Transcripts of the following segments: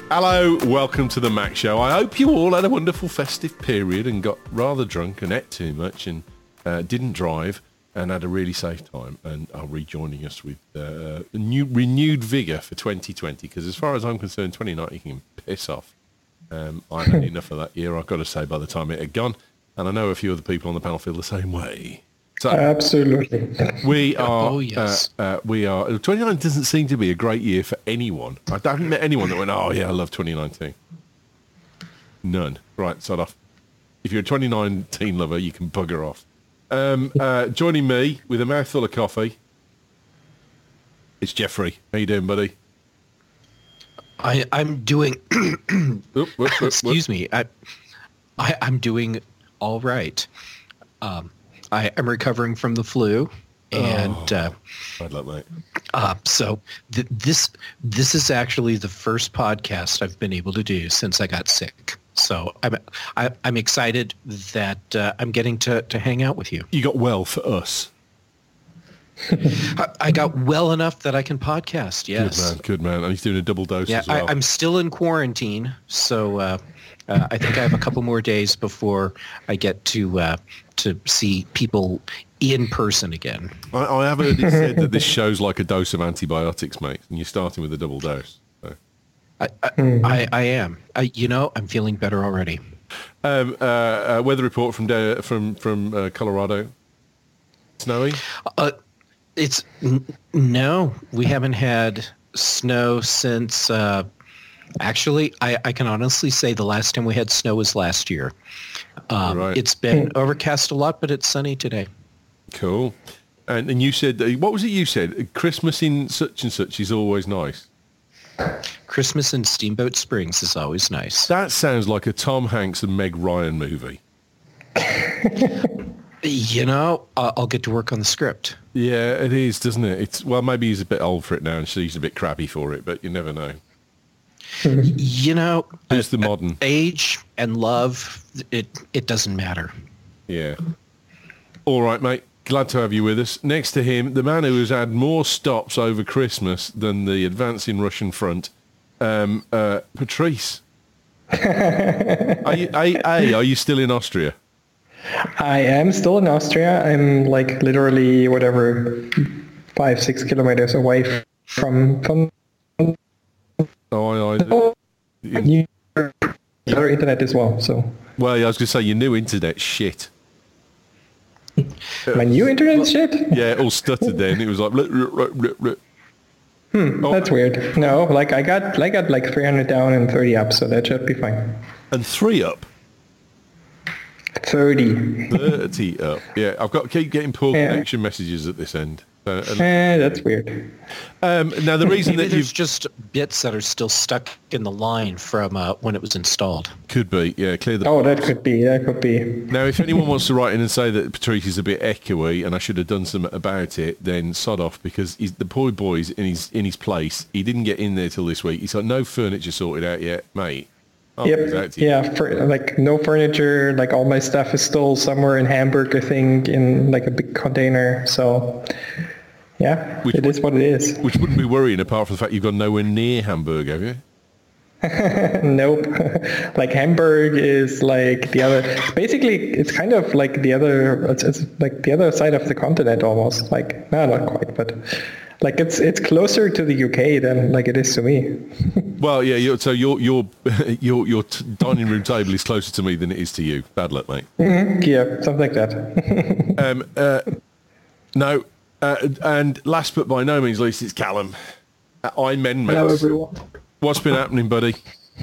Hello, welcome to the Mac Show. I hope you all had a wonderful festive period and got rather drunk and ate too much and didn't drive and had a really safe time and are rejoining us with renewed vigour for 2020, because as far as I'm concerned, 2019 can piss off. I had enough of that year, I've got to say, by the time it had gone, and I know a few other people on the panel feel the same way. So absolutely. We are. Oh, yes. We are. 2019 doesn't seem to be a great year for anyone. I haven't met anyone that went, "Oh yeah, I love 2019." None. Right, sod off. If you're a 2019 lover, you can bugger off. Joining me with a mouthful of coffee, it's Jeffrey. How you doing, buddy? I'm doing. Excuse me. I'm doing all right. I am recovering from the flu, and I'd love mate. So this is actually the first podcast I've been able to do since I got sick. So I'm excited that I'm getting to hang out with you. You got well for us. I got well enough that I can podcast. Yes, Good man. And he's doing a double dose as well. I'm still in quarantine, so I think I have a couple more days before I get to see people in person again. I have heard it said that this show's like a dose of antibiotics, mate, and you're starting with a double dose. So. I am. I'm feeling better already. Weather report from Colorado. Snowy? No, we haven't had snow since. Actually, I can honestly say the last time we had snow was last year. Right. It's been overcast a lot, but it's sunny today. Cool. And you said, what was it you said? Christmas in such and such is always nice. Christmas in Steamboat Springs is always nice. That sounds like a Tom Hanks and Meg Ryan movie. I'll get to work on the script. Yeah, it is, doesn't it? Maybe he's a bit old for it now and she's a bit crabby for it, but you never know. Who's the modern age and love? It doesn't matter. Yeah. All right, mate. Glad to have you with us. Next to him, the man who has had more stops over Christmas than the advancing Russian front, Patrice. Are you still in Austria? I am still in Austria. I'm like literally 5-6 kilometers away from your internet as well. So. Well, yeah, I was going to say your new internet shit. My new internet shit? Yeah, it all stuttered then. It was like... That's weird. No, I got like 300 down and 30 up, so that should be fine. And 3 up? 30 up. Yeah, I've got to keep getting poor connection messages at this end. That's weird. Now the reason that there's just bits that are still stuck in the line from when it was installed. Could be, yeah. Clear the. Oh, that could be. Now, if anyone wants to write in and say that Patrice is a bit echoey and I should have done something about it, then sod off, because the poor boy's in his place. He didn't get in there till this week. He's got no furniture sorted out yet, mate. Yep. Yeah. No furniture. Like all my stuff is still somewhere in Hamburg, I think, in like a big container. So, yeah, it is what it is. Which wouldn't be worrying, apart from the fact you've gone nowhere near Hamburg, have you? Nope. Like Hamburg is like the other. Basically, it's kind of like the other. It's like the other side of the continent almost. Like no, not quite, but. Like it's closer to the UK than like it is to me. Well, yeah. Your dining room table is closer to me than it is to you. Bad luck, mate. Mm-hmm. Yeah, something like that. No, and last but by no means least, it's Callum. Hello, everyone. What's been happening, buddy?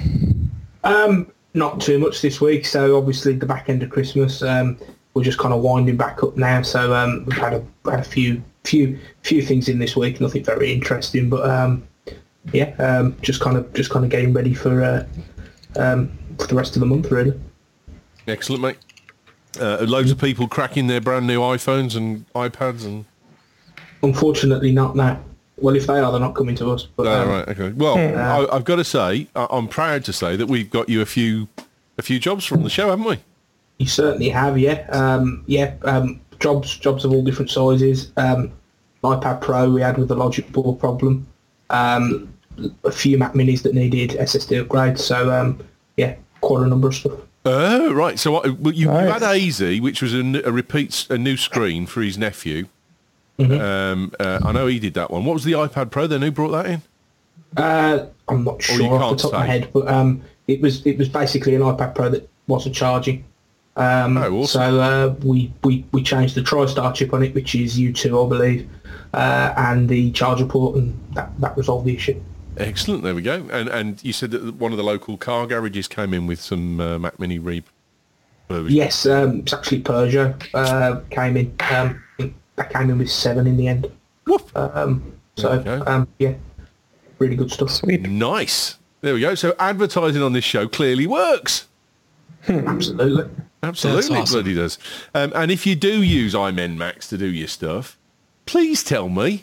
Not too much this week. So obviously the back end of Christmas, we're just kind of winding back up now. So we've had a few things in this week. Nothing very interesting, but just kind of getting ready for the rest of the month, really. Excellent, mate. Loads of people cracking their brand new iPhones and iPads, and unfortunately not now. Well, if they are, they're not coming to us. But, right, okay. Well, I've got to say, I'm proud to say that we've got you a few jobs from the show, haven't we? You certainly have, yeah. Jobs of all different sizes. iPad Pro we had with the logic board problem. a few Mac Minis that needed SSD upgrades. So yeah, quite a number of stuff. Oh, right. So you Nice. had AZ, which was a new screen for his nephew. Mm-hmm. I know he did that one. What was the iPad Pro then? Who brought that in? I'm not you sure off can't the top of my say. head, but it was basically an iPad Pro that wasn't charging. Awesome. So we changed the TriStar chip on it, which is U2, I believe, and the charger port, and that resolved the issue. Excellent. There we go. And you said that one of the local car garages came in with some Mac Mini refurbished. Yes, it's actually Peugeot came in. That came in with 7 in the end. Woof. Yeah, really good stuff. Sweet. Nice. There we go. So advertising on this show clearly works. Absolutely. Absolutely, That's awesome. bloody does. And if you do use iMen Max to do your stuff, please tell me.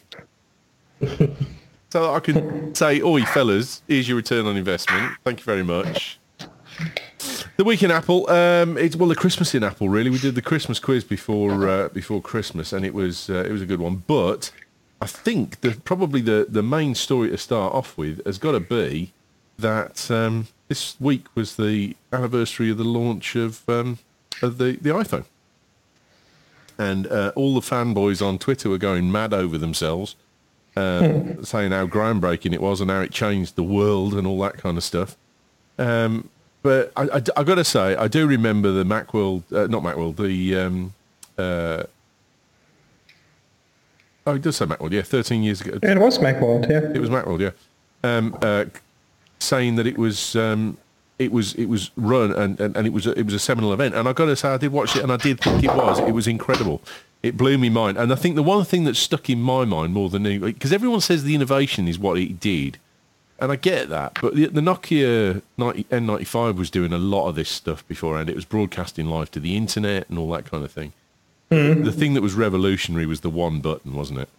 So that I can say, oi, fellas, here's your return on investment. Thank you very much. The week in Apple, it's the Christmas in Apple. Really, we did the Christmas quiz before Christmas, and it was a good one. But I think probably the main story to start off with has got to be that this week was the anniversary of the launch of the iPhone, and all the fanboys on Twitter were going mad over themselves, saying how groundbreaking it was and how it changed the world and all that kind of stuff. But I got to say, I do remember the Macworld, not Macworld, it does say Macworld, yeah, 13 years ago. It was Macworld, yeah. It was Macworld, yeah. Saying that it was run and it was a seminal event. And I got to say, I did watch it and I did think it was incredible. It blew me mind. And I think the one thing that stuck in my mind more than any, because everyone says the innovation is what it did. And I get that, but the Nokia N95 was doing a lot of this stuff beforehand. It was broadcasting live to the internet and all that kind of thing. The thing that was revolutionary was the one button, wasn't it?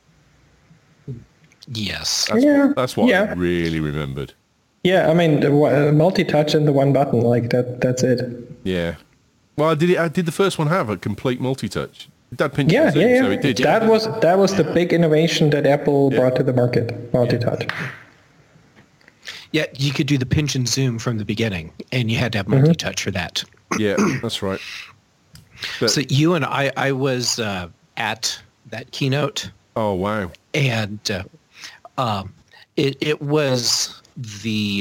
Yes. That's what Yeah. I really remembered. Yeah, I mean, multi-touch and the one button, like that's it. Yeah. Well, did the first one have a complete multi-touch? Dad pinched Yeah, the zoom, yeah. so it did. That was the big innovation that Apple brought to the market, multi-touch. Yeah, you could do the pinch and zoom from the beginning, and you had to have multi-touch for that. Yeah, that's right. But, So you and I was at that keynote, oh, wow. and it was the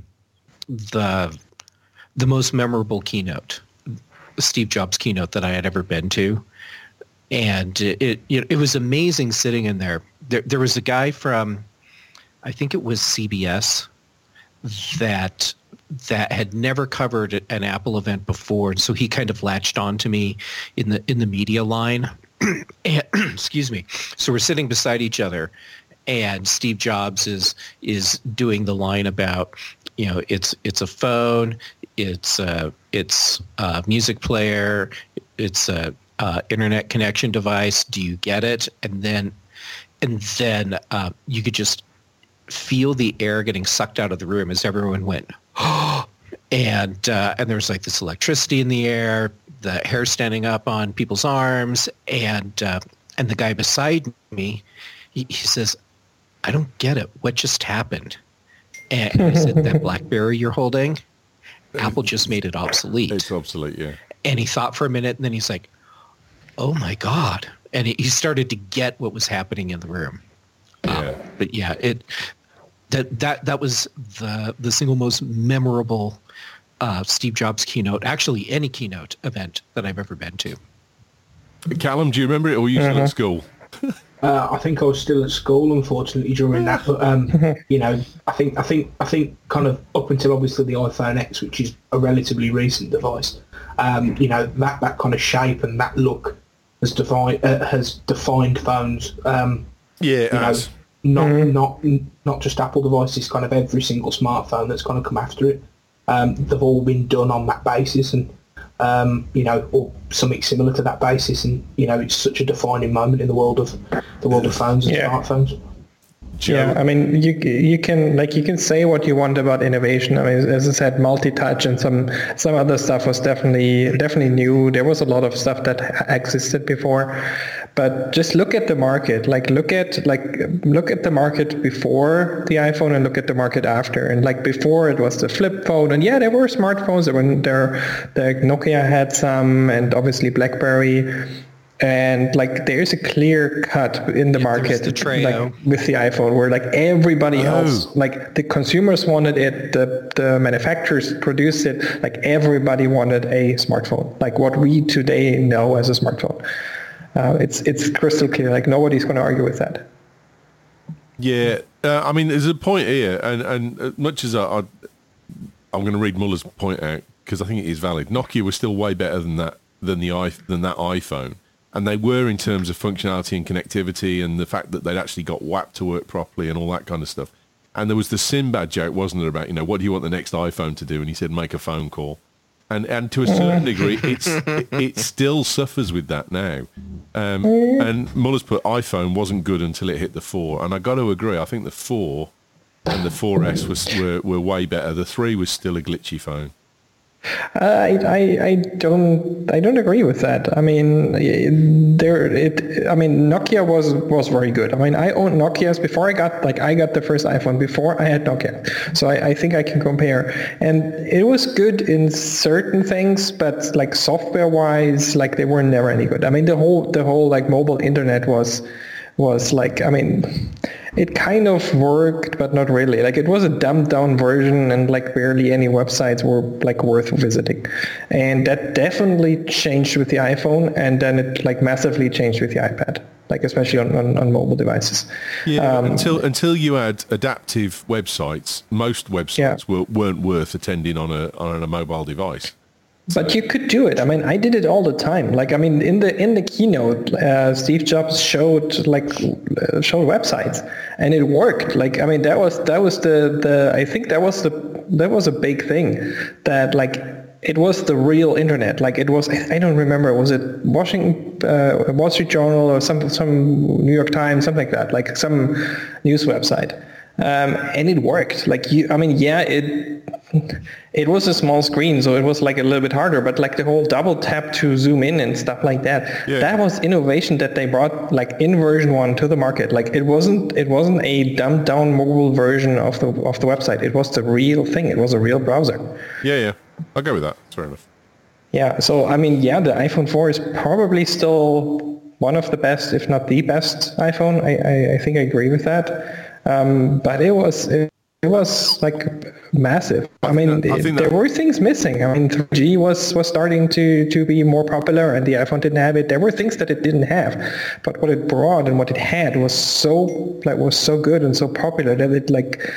most memorable keynote, Steve Jobs keynote that I had ever been to, and it was amazing sitting in there. There was a guy from, I think it was CBS, that had never covered an Apple event before, and so he kind of latched on to me in the media line. And, excuse me. So we're sitting beside each other, and Steve Jobs is doing the line about, it's a phone, it's a music player, it's a internet connection device. Do you get it? And then you could just feel the air getting sucked out of the room as everyone went, and there was like this electricity in the air, the hair standing up on people's arms, and the guy beside me, he says, "I don't get it. What just happened?" And I said, "That BlackBerry you're holding, Apple just made it obsolete." It's obsolete, yeah. And he thought for a minute, and then he's like, "Oh my God!" And he started to get what was happening in the room. Yeah. But yeah, that was the single most memorable Steve Jobs keynote, actually any keynote event that I've ever been to. Callum, do you remember it, or were you still at school? I think I was still at school, unfortunately, during that. But I think kind of up until obviously the iPhone X, which is a relatively recent device, that kind of shape and that look has defined phones. Yeah, it has. Not just Apple devices, kind of every single smartphone that's kind of come after it. They've all been done on that basis, and or something similar to that basis, and it's such a defining moment in the world of phones and smartphones. Joe? Yeah, I mean, you can say what you want about innovation. I mean, as I said, multi-touch and some other stuff was definitely new. There was a lot of stuff that existed before, But just look at the market. Look at the market before the iPhone and look at the market after. And like before, it was the flip phone, and there were smartphones. The Nokia had some, and obviously BlackBerry. And like there's a clear cut in the market like with the iPhone where like everybody else, like the consumers wanted it, the manufacturers produced it, like everybody wanted a smartphone, like what we today know as a smartphone. It's crystal clear, like nobody's going to argue with that. Yeah, I mean there's a point here, and as much as I'm going to read Muller's point out because I think it is valid. Nokia was still way better than that iPhone. And they were in terms of functionality and connectivity and the fact that they'd actually got WAP to work properly and all that kind of stuff. And there was the Sinbad joke, wasn't there, about, what do you want the next iPhone to do? And he said, make a phone call. And to a certain degree, it still suffers with that now. And Muller's put iPhone wasn't good until it hit the 4. And I got to agree, I think the 4 and the 4S were way better. The 3 was still a glitchy phone. I don't agree with that. I mean, Nokia was very good. I mean, I owned Nokias before I got the first iPhone. Before I had Nokia, so I think I can compare. And it was good in certain things, but like software wise, like they were never any good. I mean, the whole like mobile internet was like, I mean, it kind of worked, but not really. Like it was a dumbed down version and like barely any websites were like worth visiting. And that definitely changed with the iPhone, and then it like massively changed with the iPad, like especially on mobile devices. Yeah, until you had adaptive websites, most websites weren't worth attending on a mobile device. But you could do it. I mean, I did it all the time. Like, I mean, in the keynote, Steve Jobs showed websites, and it worked. Like, I mean, that was the I think that was a big thing, that like it was the real internet. Like it was, I don't remember, was it Wall Street Journal or some New York Times, something like that, like some news website. And it worked. Like it was a small screen, so it was like a little bit harder, but like the whole double tap to zoom in and stuff like that, that was innovation that they brought like in version 1 to the market. Like it wasn't a dumbed down mobile version of the website. It was the real thing. It was a real browser. Yeah. I'll go with that. Fair enough. Yeah. So, I mean, the iPhone 4 is probably still one of the best, if not the best iPhone. I think I agree with that. But it was like massive. I mean, there were things missing. I mean, 3G was starting to be more popular, and the iPhone didn't have it. There were things that it didn't have, but what it brought and what it had was so good and so popular that it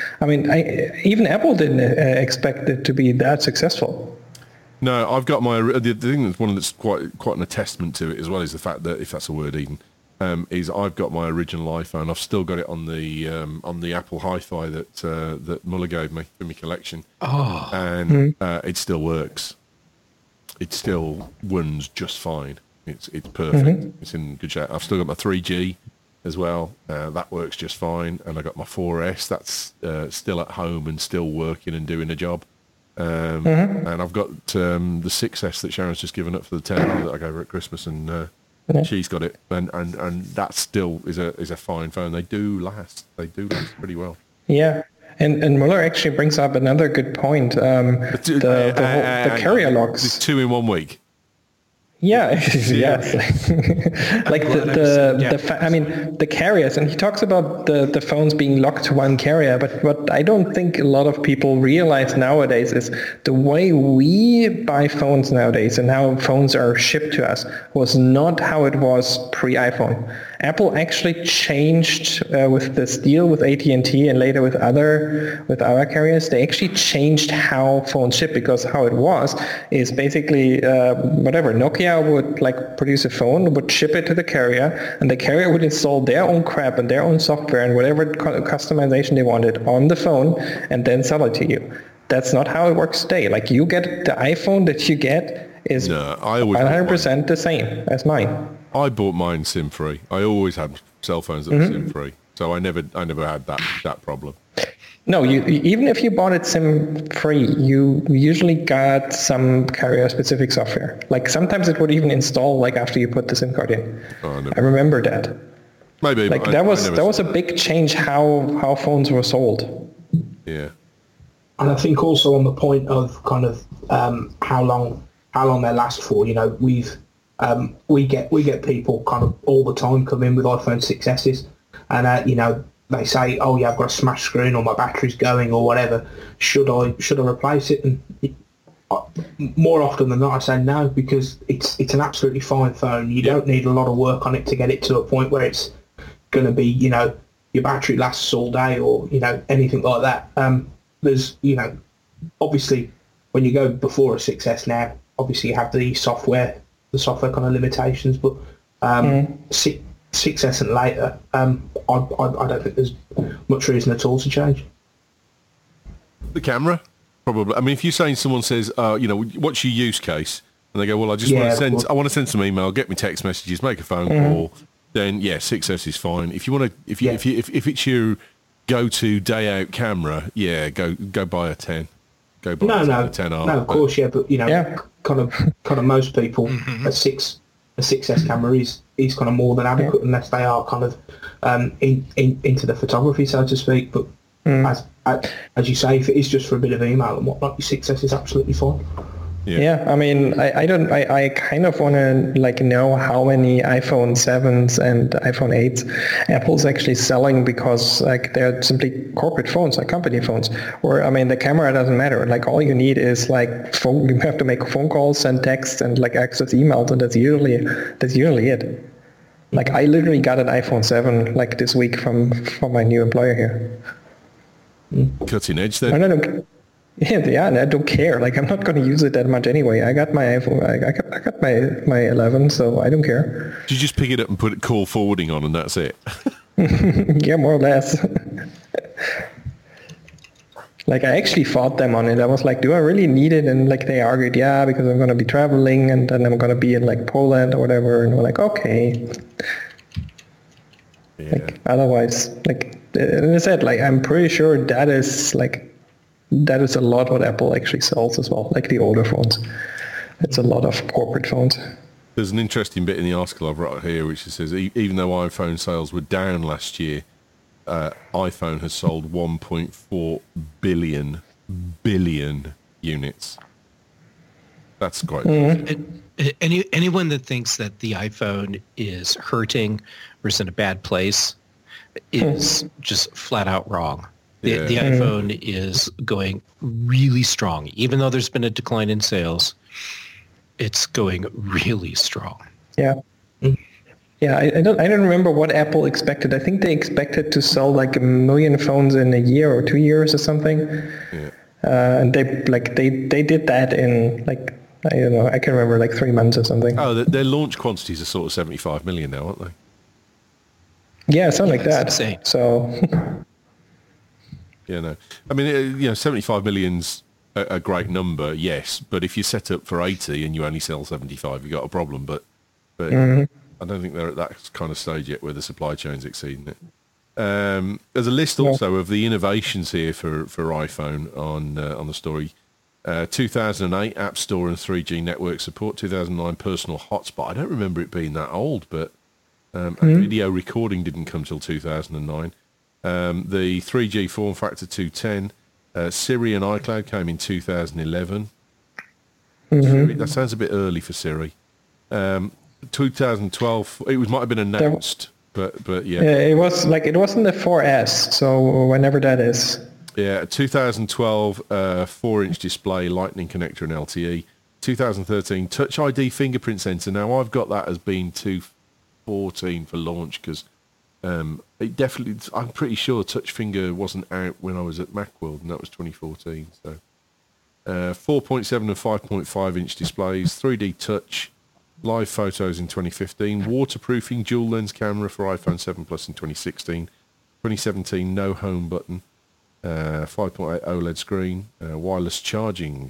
even Apple didn't expect it to be that successful. No, I've got the thing that's one that's quite an attestament to it as well is the fact that, if that's a word, Eden. Is I've got my original iPhone. I've still got it on the Apple Hi-Fi that Muller gave me for my collection, and it still works. It still runs just fine. It's perfect. It's in good shape. I've still got my 3G as well. That works just fine, and I got my 4S. That's still at home and still working and doing a job. And I've got the 6S that Sharon's just given up for the 10 that I gave her at Christmas, and. She's got it, and that still is a fine phone. They do last pretty well. Yeah, and Muller actually brings up another good point. The carrier locks. It's 2 in 1 week. Yeah, yes. Like the carriers, and he talks about the phones being locked to one carrier, but what I don't think a lot of people realize nowadays is the way we buy phones nowadays and how phones are shipped to us was not how it was pre-iPhone. Apple actually changed with this deal with AT&T and later with other carriers. They actually changed how phones ship, because how it was is basically Nokia would like produce a phone, would ship it to the carrier, and the carrier would install their own crap and their own software and whatever customization they wanted on the phone and then sell it to you. That's not how it works today. Like you get the iPhone that you get is 100% the same as mine. I bought mine SIM-free. I always had cell phones that were SIM-free, so I never had that problem. No, even if you bought it SIM-free, you usually got some carrier-specific software. Like sometimes it would even install like after you put the SIM card in. Oh, no. I remember that. Maybe Like that was a big change how phones were sold. Yeah. And I think also on the point of kind of how long they last for, you know, we get people kind of all the time come in with iPhone 6Ss, and you know, they say, oh yeah, I've got a smash screen or my battery's going or whatever. Should I replace it? And more often than not, I say no, because it's an absolutely fine phone. You don't need a lot of work on it to get it to a point where it's going to be, you know, your battery lasts all day or, you know, anything like that. There's, you know, obviously when you go before a 6S now, obviously you have the software kind of limitations, but 6S and later, I don't think there's much reason at all to change. The camera, probably. I mean, if you're saying someone says, you know, what's your use case? And they go, well, I want to send some email, get me text messages, make a phone call. Then 6S is fine. If you want to, if it's your go-to day-out camera, go buy a 10. Go buy a 10R. No, of course, but you know, kind of most people a 6S camera is kind of more than adequate unless they are kind of into the photography, so to speak. But as you say, if it is just for a bit of email and whatnot, your 6S is absolutely fine. Yeah, I mean, I kind of want to like know how many iPhone 7s and iPhone 8s Apple's actually selling, because like they're simply corporate phones, like company phones. Or I mean, the camera doesn't matter. Like all you need is like phone. You have to make phone calls, send texts, and like access emails, and that's usually it. Like I literally got an iPhone 7 like this week from my new employer here. Cutting edge then. And I don't care. Like I'm not going to use it that much anyway. I got my iPhone. I got my 11, so I don't care. Did you just pick it up and put call forwarding on, and that's it? Yeah, more or less. Like I actually fought them on it. I was like, do I really need it? And like they argued, yeah, because I'm going to be traveling, and then I'm going to be in like Poland or whatever. And we're like, okay. Yeah. Like otherwise, like and I said, like I'm pretty sure that is a lot what Apple actually sells as well, like the older phones. It's a lot of corporate phones. There's an interesting bit in the article I've wrote here which says even though iPhone sales were down last year, iPhone has sold 1.4 billion units. That's quite anyone that thinks that the iPhone is hurting or is in a bad place is just flat out wrong. The iPhone is going really strong. Even though there's been a decline in sales, it's going really strong. Yeah. Yeah, I don't remember what Apple expected. I think they expected to sell like 1 million phones in a year or 2 years or something. Yeah. And they did that in like, I don't know, I can remember like 3 months or something. Oh, their launch quantities are sort of 75 million now, aren't they? Yeah, something like that. Insane. So... Yeah, no. I mean, 75 million's a great number, yes. But if you're set up for 80 and you only sell 75, you've got a problem. But I don't think they're at that kind of stage yet where the supply chain's exceeding it. There's a list also of the innovations here for iPhone on the story. 2008 App Store and 3G network support. 2009 personal hotspot. I don't remember it being that old, but video recording didn't come till 2009. The 3G form factor 210, Siri and iCloud came in 2011. Siri, that sounds a bit early for Siri. 2012, it might have been announced, but yeah. It was like it wasn't the 4S, so whenever that is. Yeah, 2012, 4-inch display, Lightning connector and LTE. 2013, Touch ID fingerprint sensor. Now I've got that as being 2014 for launch because. It definitely, I'm pretty sure Touch Finger wasn't out when I was at Macworld, and that was 2014. So, 4.7 and 5.5 inch displays, 3D touch, live photos in 2015, waterproofing dual lens camera for iPhone 7 Plus in 2016, 2017 no home button, 5.8 OLED screen, wireless charging.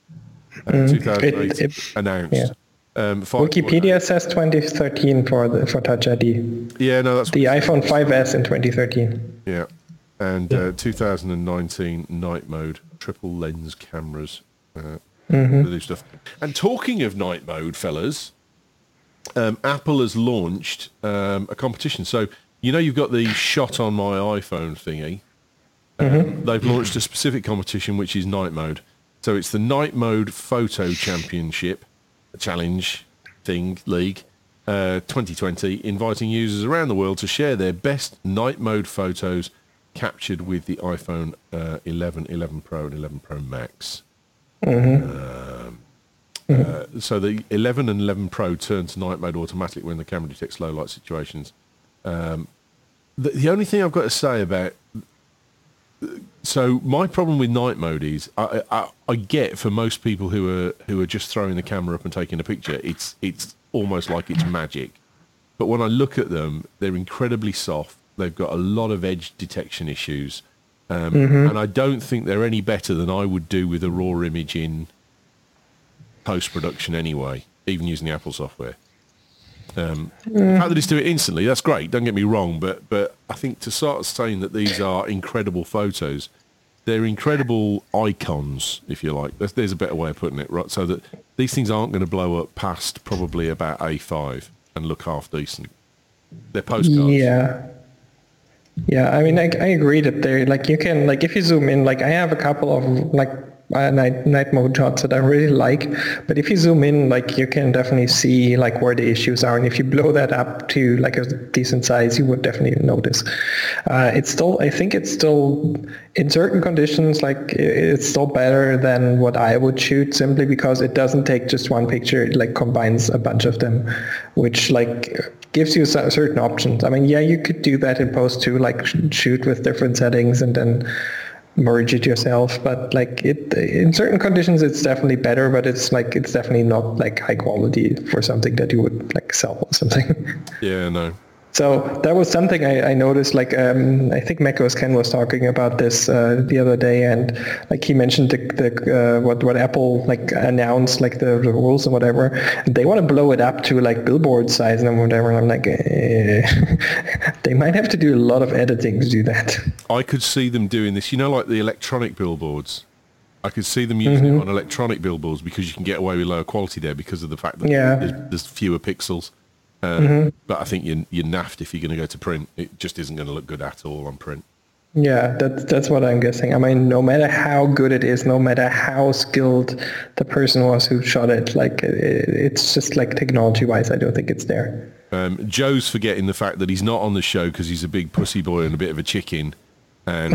2008 announced. Yeah. Wikipedia says 2013 for Touch ID. Yeah, no, that's the iPhone 5S in 2013. Yeah, and 2019 night mode triple lens cameras. New stuff. And talking of night mode, fellas, Apple has launched a competition. So you've got the shot on my iPhone thingy. They've launched a specific competition which is night mode. So it's the Night Mode Photo Championship Challenge League 2020, inviting users around the world to share their best night mode photos captured with the iPhone 11, 11 Pro and 11 Pro Max. So the 11 and 11 Pro turn to night mode automatically when the camera detects low light situations. The only thing I've got to say about... So my problem with night mode is I get for most people who are just throwing the camera up and taking a picture, it's almost like it's magic. But when I look at them, they're incredibly soft. They've got a lot of edge detection issues. And I don't think they're any better than I would do with a raw image in post-production anyway, even using the Apple software. The fact that it's doing it instantly, that's great, don't get me wrong, but I think to start saying that these are incredible photos, they're incredible icons, if you like. There's a better way of putting it, right? So that these things aren't going to blow up past probably about A5 and look half decent. They're postcards. Yeah, I mean, I agree that they're like, you can, like, if you zoom in, like, I have a couple of like night mode shots that I really like, but if you zoom in, like, you can definitely see like where the issues are, and if you blow that up to like a decent size, you would definitely notice. I think it's still in certain conditions, like, it's still better than what I would shoot, simply because it doesn't take just one picture, it like combines a bunch of them, which like gives you certain options. I mean, yeah, you could do that in post too, like shoot with different settings and then merge it yourself, but like it in certain conditions it's definitely better, but it's definitely not like high quality for something that you would like sell or something. Yeah, no. So that was something I noticed, like I think macOS Ken was talking about this the other day, and like he mentioned what Apple like announced, like the rules and whatever, and they want to blow it up to like billboard size and whatever, and I'm like, they might have to do a lot of editing to do that. I could see them doing this, like the electronic billboards. I could see them using it on electronic billboards because you can get away with lower quality there because of the fact that there's fewer pixels. But I think you're naffed if you're going to go to print. It just isn't going to look good at all on print. Yeah, that's what I'm guessing. I mean, no matter how good it is, no matter how skilled the person was who shot it, like it's just like technology-wise, I don't think it's there. Joe's forgetting the fact that he's not on the show because he's a big pussy boy and a bit of a chicken. But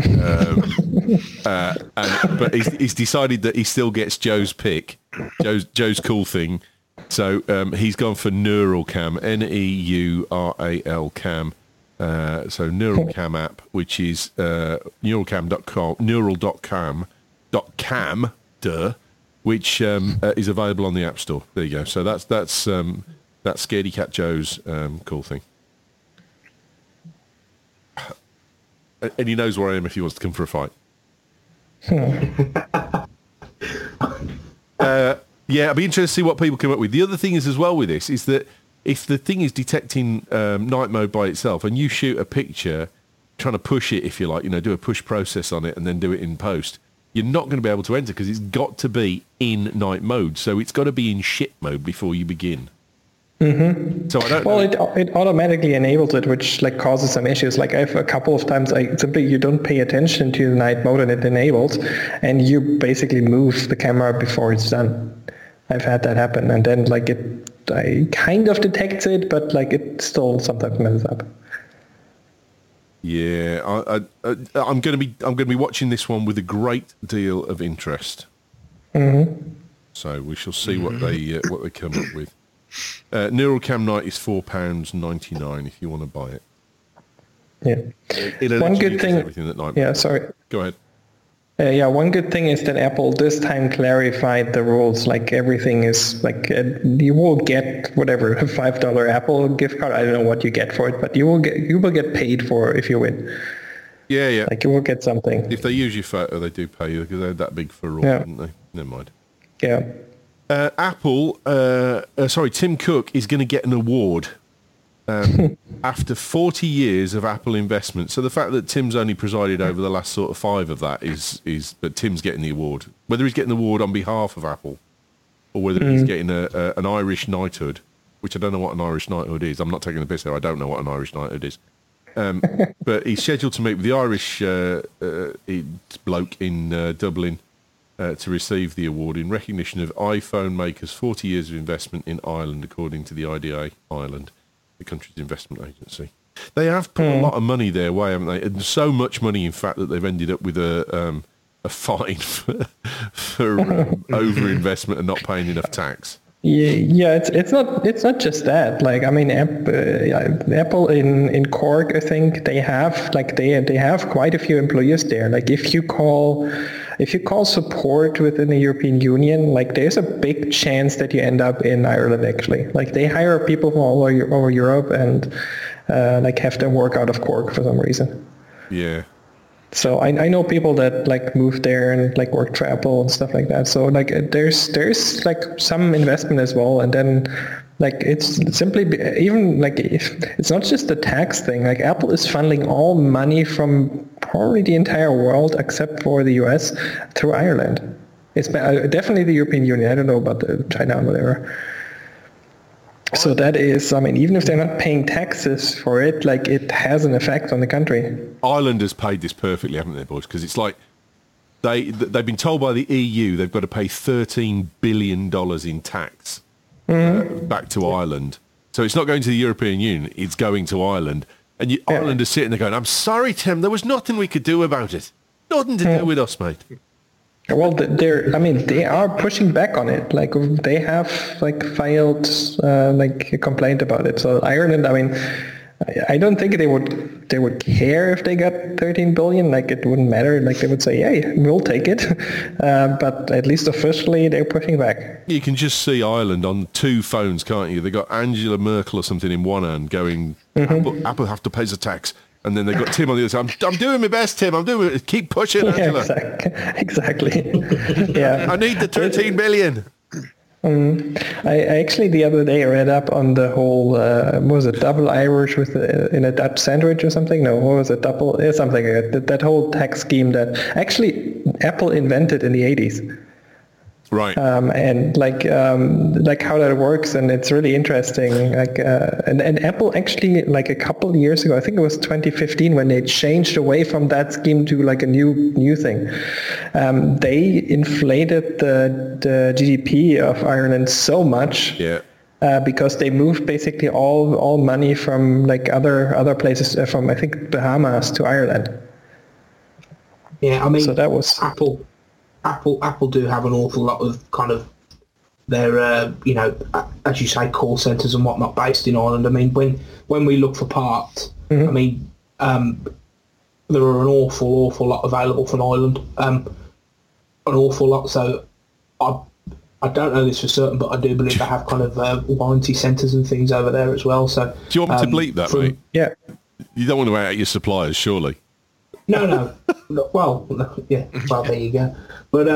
he's decided that he still gets Joe's pick, Joe's cool thing. So he's gone for NeuralCam, Neural Cam. So NeuralCam app, which is neuralcam.com, neural.cam, which is available on the App Store. There you go. So that's Scaredy Cat Joe's cool thing. And he knows where I am if he wants to come for a fight. Yeah, I'd be interested to see what people come up with. The other thing is as well with this is that if the thing is detecting night mode by itself and you shoot a picture trying to push it, if you like, do a push process on it and then do it in post, you're not going to be able to enter because it's got to be in night mode. So it's got to be in shit mode before you begin. So I don't know. It automatically enables it, which like causes some issues. Like I've a couple of times, you don't pay attention to the night mode and it enables, and you basically move the camera before it's done. I've had that happen, and then like I kind of detects it, but like it still sometimes messes up. Yeah, I'm going to be watching this one with a great deal of interest. So we shall see what they come up with. NeuralCam Night is £4.99 if you want to buy it. Yeah. One good thing. Everything that night. Yeah, sorry. Go ahead. One good thing is that Apple this time clarified the rules. Like everything is like you will get whatever a $5 Apple gift card. I don't know what you get for it, but you will get paid for if you win. Yeah. Like you will get something. If they use your photo, they do pay you because they're that big for all, aren't they? Never mind. Yeah. Tim Cook is going to get an award. after 40 years of Apple investment. So the fact that Tim's only presided over the last sort of 5 of that is but Tim's getting the award. Whether he's getting the award on behalf of Apple or whether he's getting an Irish knighthood, which I don't know what an Irish knighthood is. I'm not taking the piss there. I don't know what an Irish knighthood is. But he's scheduled to meet with the Irish bloke in Dublin to receive the award in recognition of iPhone makers' 40 years of investment in Ireland, according to the IDA Ireland, the country's investment agency. They have put a lot of money their way, haven't they? And so much money, in fact, that they've ended up with a fine for overinvestment and not paying enough tax. Yeah, it's not just that. Like, I mean, Apple in Cork, I think they have quite a few employees there. Like, if you call support within the European Union, like, there's a big chance that you end up in Ireland. Actually, like, they hire people from all over Europe and like have them work out of Cork for some reason. Yeah. So I know people that like moved there and like worked for Apple and stuff like that. So like there's like some investment as well, and then like it's simply even like it's not just the tax thing. Like, Apple is funneling all money from probably the entire world except for the US through Ireland. It's definitely the European Union. I don't know about China or whatever. So that is, I mean, even if they're not paying taxes for it, like, it has an effect on the country. Ireland has paid this perfectly, haven't they, boys? Because it's like they've been told by the EU they've got to pay $13 billion in tax back to Ireland. So it's not going to the European Union, it's going to Ireland. And Ireland is sitting there going, I'm sorry, Tim, there was nothing we could do about it. Nothing to do with us, mate. Well, they are pushing back on it. Like, they have like filed like a complaint about it. So Ireland, I mean, I don't think they would care if they got 13 billion. Like, it wouldn't matter. Like, they would say, "Hey, we'll take it." But at least officially, they're pushing back. You can just see Ireland on 2 phones, can't you? They got Angela Merkel or something in one hand, going, "Apple have to pay the tax." And then they've got Tim on the other side. I'm doing my best, Tim. Keep pushing, Angela. Yeah, exactly. Yeah. I need the 13 billion. I actually the other day read up on the whole, was it double Irish in a Dutch sandwich or something? No, what was it? Double, something like that. That whole tax scheme that actually Apple invented in the 80s. Right. And like how that works, and it's really interesting. Like, and Apple actually, like a couple of years ago, I think it was 2015, when they changed away from that scheme to like a new thing. They inflated the GDP of Ireland so much. Yeah. Because they moved basically all money from like other places, from I think Bahamas to Ireland. Yeah, I mean, so that was Apple do have an awful lot of kind of their, as you say, call centres and whatnot based in Ireland. I mean, when we look for parts, I mean, there are an awful lot available from Ireland, an awful lot. So I don't know this for certain, but I do believe they have kind of warranty centres and things over there as well. So do you want me to bleep that, mate? Yeah. You don't want to out your suppliers, surely? No. Well, yeah. Well, there you go. But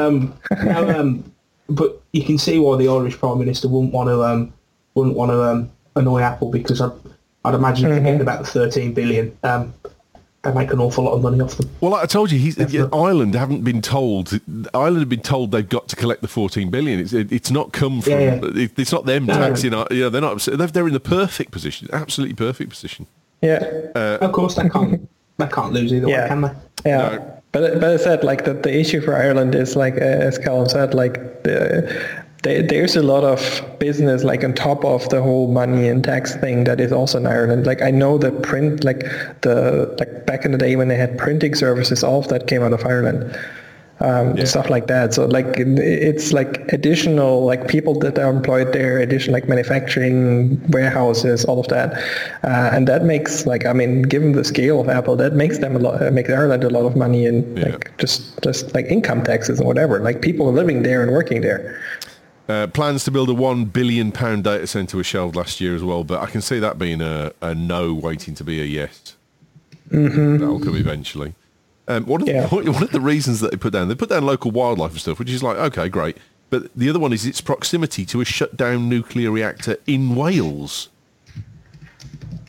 but you can see why the Irish Prime Minister wouldn't want to annoy Apple, because I'd imagine forgetting about the 13 billion, they make an awful lot of money off them. Well, like I told you, Ireland have been told they've got to collect the 14 billion. It's not come from. Yeah. It's not them taxing. No. They're not. They're in the perfect position, absolutely perfect position. Yeah. Of course, they can't lose either way, can they? Yeah. No. But I said, like, the issue for Ireland is, like, as Callum said, like, there's a lot of business, like, on top of the whole money and tax thing that is also in Ireland. Like, I know that print, like back in the day when they had printing services, all of that came out of Ireland. Stuff like that. So like it's like additional like people that are employed there, additional like manufacturing warehouses, all of that, and that makes like given the scale of Apple, that makes them makes Ireland a lot of money in like just like income taxes and whatever. Like people are living there and working there. Plans to build a £1 billion data centre were shelved last year as well, but I can see that being a no waiting to be a yes. That'll come eventually. One of the reasons that they put down local wildlife and stuff, which is like, okay, great. But the other one is its proximity to a shut down nuclear reactor in Wales.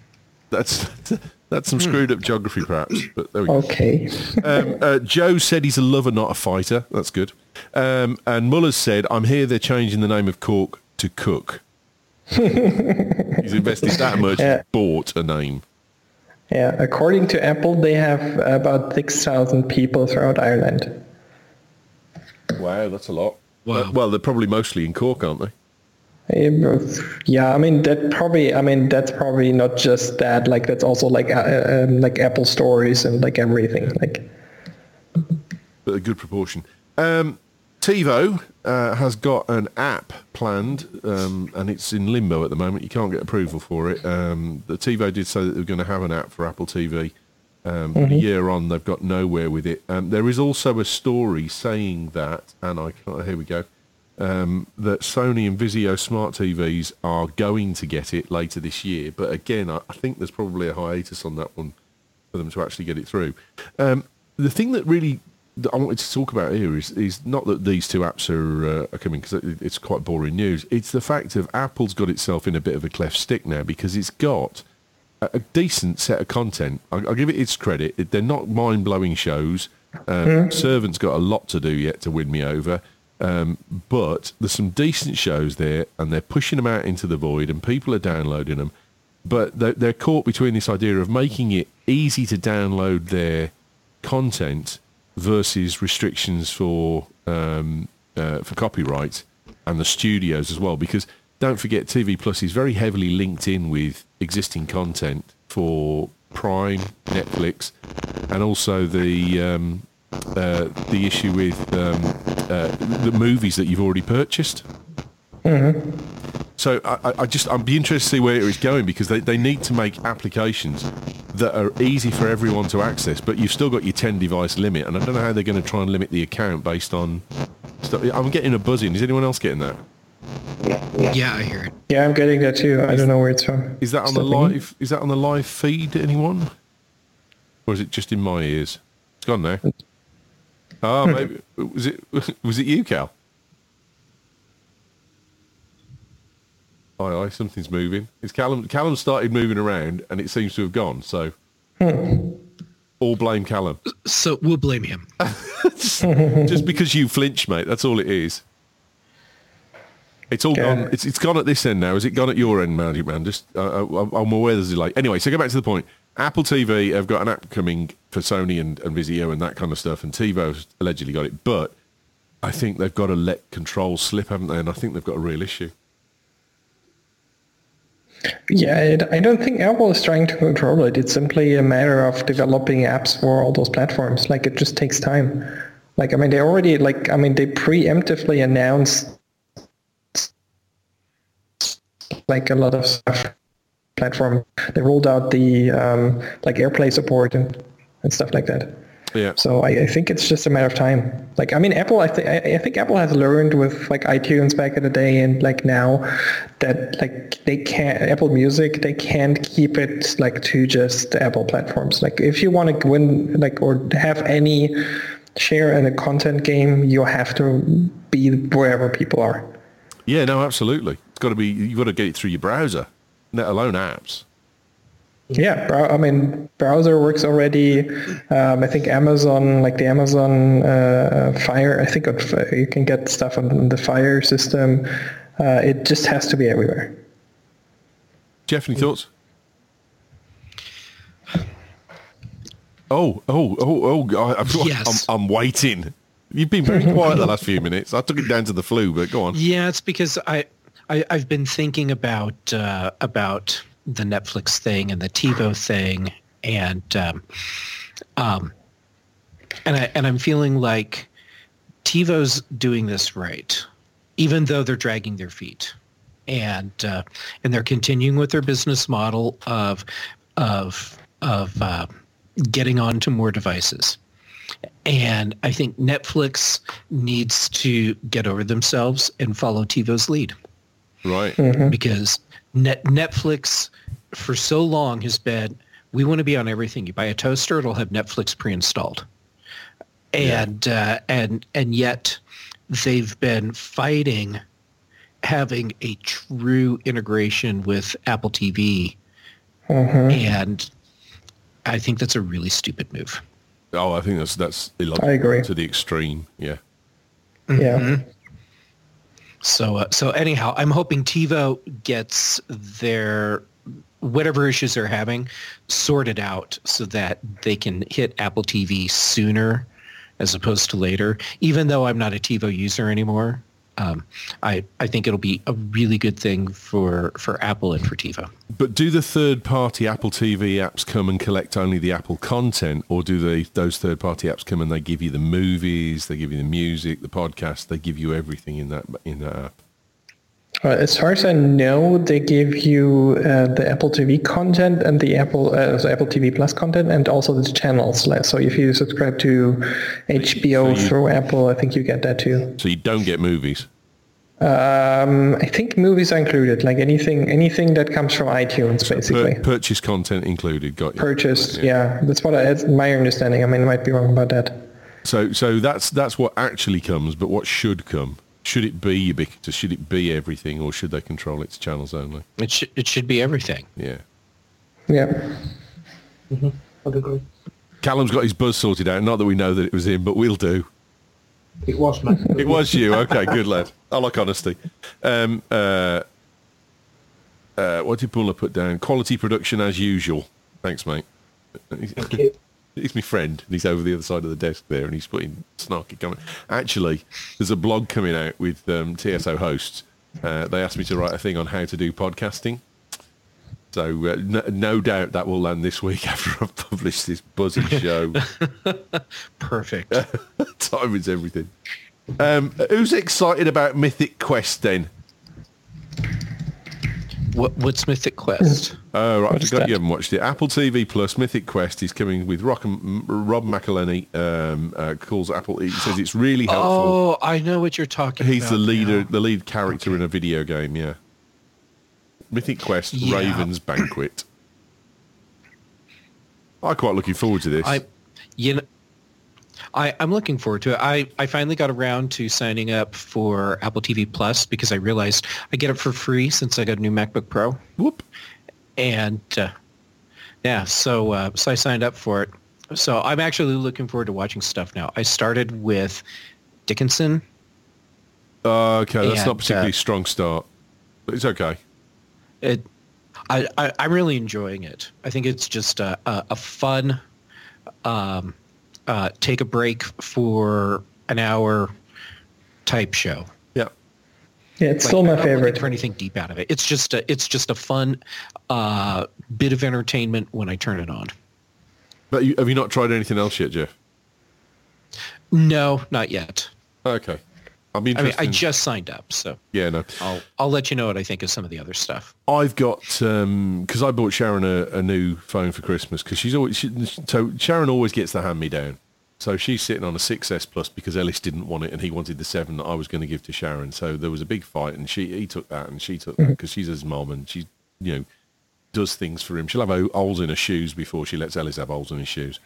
That's some screwed up geography, perhaps. But there we go. Okay. Joe said he's a lover, not a fighter. That's good. And Muller's said, I'm here, they're changing the name of Cork to Cook. He's invested that much, Yeah. bought a name. Yeah, according to Apple, they have about 6,000 people throughout Ireland. Wow, that's a lot. Wow. Well, they're probably mostly in Cork, aren't they? Yeah, that's probably not just that. Like, that's also like Apple stores and like everything. Like, But a good proportion. TiVo has got an app planned, and it's in limbo at the moment. You can't get approval for it. The TiVo did say that they were going to have an app for Apple TV. A year on, they've got nowhere with it. There is also a story saying that, and here we go, that Sony and Vizio smart TVs are going to get it later this year. But again, I think there's probably a hiatus on that one for them to actually get it through. The thing that I wanted to talk about here is not that these two apps are coming, because it's quite boring news. It's the fact of Apple's got itself in a bit of a cleft stick now, because it's got a decent set of content. I'll give it its credit. They're not mind-blowing shows. Servant's got a lot to do yet to win me over. But there's some decent shows there, and they're pushing them out into the void, and people are downloading them. But they're caught between this idea of making it easy to download their content versus restrictions for copyright and the studios as well. Because don't forget, TV Plus is very heavily linked in with existing content for Prime, Netflix, and also the issue with the movies that you've already purchased. So I'd be interested to see where it's going, because they need to make applications that are easy for everyone to access, but you've still got your 10 device limit, and I don't know how they're going to try and limit the account based on stuff. I'm getting a buzzing. Is anyone else getting that? Yeah, I hear it. yeah, I'm getting that too. I don't know where it's from. Is that on the live? Is that on the live feed? Anyone? Or is it just in my ears? It's gone now. Oh, maybe was it you, Cal? Aye, something's moving. It's Callum started moving around, and it seems to have gone. So, all blame Callum. So we'll blame him. Just because you flinch, mate. That's all it is. It's all gone. It's gone at this end now. Is it gone at your end, Magic Man? Just I'm aware there's a delay. Anyway, so go back to the point. Apple TV have got an app coming for Sony and Vizio and that kind of stuff, and TiVo's allegedly got it. But I think they've got to let control slip, haven't they? And I think they've got a real issue. Yeah, I don't think Apple is trying to control it. It's simply a matter of developing apps for all those platforms. Like, it just takes time. Like, I mean, they preemptively announced like a lot of stuff. Platform. They rolled out the like AirPlay support and stuff like that. Yeah. So I think it's just a matter of time. Like, I mean, Apple. I think Apple has learned with like iTunes back in the day, and like now that like they can't Apple Music, they can't keep it like to just the Apple platforms. Like, if you want to win like or have any share in a content game, you have to be wherever people are. Yeah. No. Absolutely. It's got to be. You've got to get it through your browser, let alone apps. Yeah, I mean, browser works already. I think Amazon, like the Amazon Fire, I think you can get stuff on the Fire system. It just has to be everywhere. Jeff, any thoughts? Oh! Yes. I'm waiting. You've been very quiet the last few minutes. I took it down to the flu, but go on. Yeah, it's because I've been thinking about the Netflix thing and the TiVo thing, and I'm feeling like TiVo's doing this right, even though they're dragging their feet, and they're continuing with their business model of getting onto more devices. And I think Netflix needs to get over themselves and follow TiVo's lead. Right. Because Netflix for so long has been, we want to be on everything. You buy a toaster, it'll have Netflix pre-installed. And yet they've been fighting having a true integration with Apple TV And I think that's a really stupid move. Oh, I think that's illogical I agree. to the extreme. Yeah. Yeah. So anyhow, I'm hoping TiVo gets their whatever issues they're having sorted out so that they can hit Apple TV sooner as opposed to later. Even though I'm not a TiVo user anymore, I think it'll be a really good thing for Apple and for TiVo. But do the third-party Apple TV apps come and collect only the Apple content, or do those third-party apps come and they give you the movies, they give you the music, the podcast, they give you everything in that app? As far as I know, they give you the Apple TV content and the Apple TV Plus content, and also the channels. So if you subscribe to HBO through Apple, I think you get that too. So you don't get movies? I think movies are included, like anything that comes from iTunes, basically. Purchase content included, got you. Purchased, yeah. That's my understanding. I mean, I might be wrong about that. So that's what actually comes, but what should come? Should it be ubiquitous? Should it be everything, or should they control its channels only? It should be everything. Yeah. Yeah. I'd agree. Callum's got his buzz sorted out. Not that we know that it was him, but we'll do. It was, mate. It was you. Okay, good lad. I like honesty. What did Buller put down? Quality production as usual. Thanks, mate. Thank you. He's my friend, and he's over the other side of the desk there, and he's putting snarky comment. Actually, there's a blog coming out with TSO hosts. They asked me to write a thing on how to do podcasting. So no doubt that will land this week after I've published this buzzing show. Perfect. Time is everything. Who's excited about Mythic Quest then? What's Mythic Quest? Oh, right. I What is forgot that? you haven't watched it. Apple TV Plus Mythic Quest is coming with Rob McElhenney. Calls Apple. He says it's really helpful. Oh, I know what you're talking about. He's the leader, now. the lead character in a video game. Yeah. Mythic Quest, Yeah. Raven's Banquet. I'm quite looking forward to this. I'm looking forward to it. I finally got around to signing up for Apple TV Plus because I realized I get it for free since I got a new MacBook Pro. Whoop. And so I signed up for it. So I'm actually looking forward to watching stuff now. I started with Dickinson. Okay, that's And, not particularly strong start, but it's okay. I'm really enjoying it. I think it's just a fun take a break for an hour type show. Yeah. Yeah, it's still my I'm not favorite. looking for anything deep out of it. It's just a fun bit of entertainment when I turn it on. But have you not tried anything else yet, Jeff? No, not yet. Okay. I mean, I just signed up, so Yeah, no. I'll let you know what I think of some of the other stuff. I've got because I bought Sharon a new phone for Christmas because so Sharon always gets the hand-me-down. So she's sitting on a 6S Plus because Ellis didn't want it and he wanted the 7 that I was going to give to Sharon. So there was a big fight and he took that and she took that because she's his mom and she does things for him. She'll have holes in her shoes before she lets Ellis have holes in his shoes.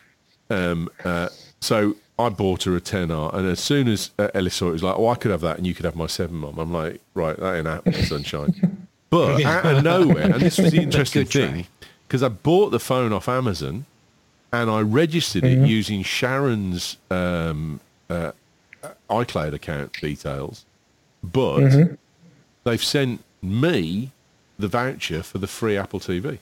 So I bought her a 10R, and as soon as Ellis saw it, it was like, I could have that, and you could have my 7, Mum. I'm like, right, that ain't happening, sunshine. But out of nowhere, and this was the interesting Good try. thing, because I bought the phone off Amazon, and I registered it using Sharon's iCloud account details, but they've sent me the voucher for the free Apple TV.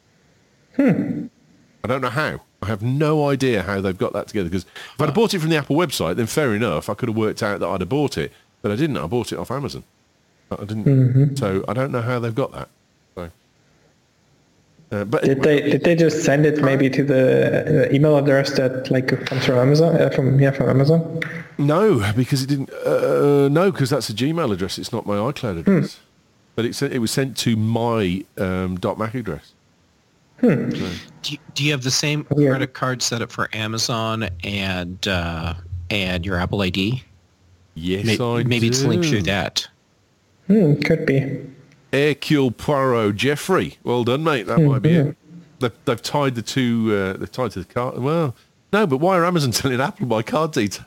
I don't know how. I have no idea how they've got that together, because if I'd have bought it from the Apple website, then fair enough, I could have worked out that I'd have bought it, but I didn't. I bought it off Amazon. I didn't. So I don't know how they've got that. So, but Did they just send it maybe to the email address that comes from Amazon? From Amazon? No, because it didn't. No, because that's a Gmail address. It's not my iCloud address. But it was sent to my .mac address. So, Do you have the same credit card set up for Amazon and your Apple ID? yes, I Maybe it's do. linked through that. Could be. Hercule Poirot Jeffrey. Well done, mate. That might be it. They've tied the two. They've tied to the card. Well, no, but why are Amazon telling Apple my card details?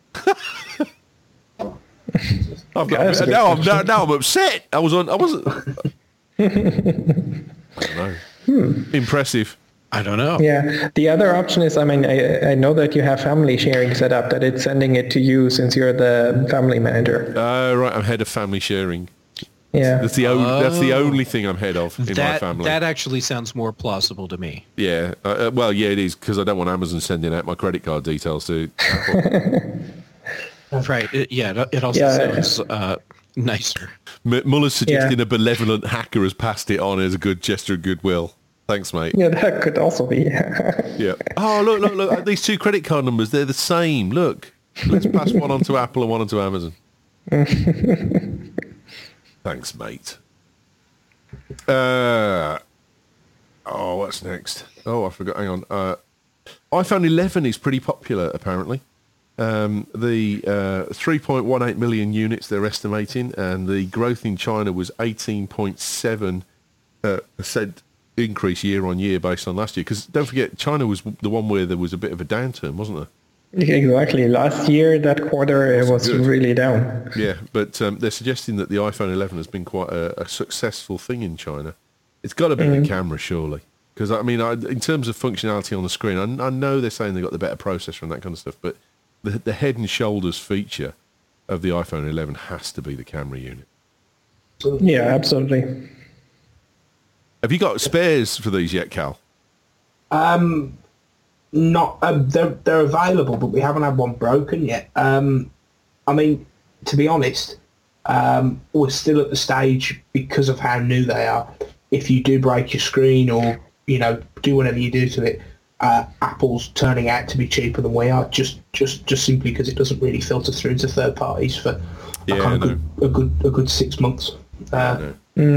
that's a good now I'm upset. I wasn't. I don't know. Impressive. I don't know. Yeah. The other option is, I mean, I know that you have family sharing set up, that it's sending it to you since you're the family manager. Right, I'm head of family sharing. Yeah. That's the only thing I'm head of in my family. That actually sounds more plausible to me. Yeah. Well, yeah, it is, because I don't want Amazon sending out my credit card details to Apple. Right. It also sounds nicer. Muller's suggesting a benevolent hacker has passed it on as a good gesture of goodwill. Thanks, mate. Yeah, that could also be. Yeah. Oh, look. These two credit card numbers, they're the same. Look. Let's pass one on to Apple and one on to Amazon. Thanks, mate. What's next? Oh, I forgot. Hang on. iPhone 11 is pretty popular, apparently. The 3.18 million units they're estimating, and the growth in China was 18.7% increase year on year based on last year. Because don't forget, China was the one where there was a bit of a downturn, wasn't there? Exactly. Last year, that quarter, it was really down. Yeah, but they're suggesting that the iPhone 11 has been quite a successful thing in China. It's got to be the camera, surely. Because, I mean, in terms of functionality on the screen, I know they're saying they've got the better processor and that kind of stuff, but the head and shoulders feature of the iPhone 11 has to be the camera unit. Yeah, absolutely. Have you got spares for these yet, Cal? Not they're available, but we haven't had one broken yet. I mean, to be honest, we're still at the stage, because of how new they are. If you do break your screen or do whatever you do to it, Apple's turning out to be cheaper than we are, just simply because it doesn't really filter through to third parties for a good 6 months. So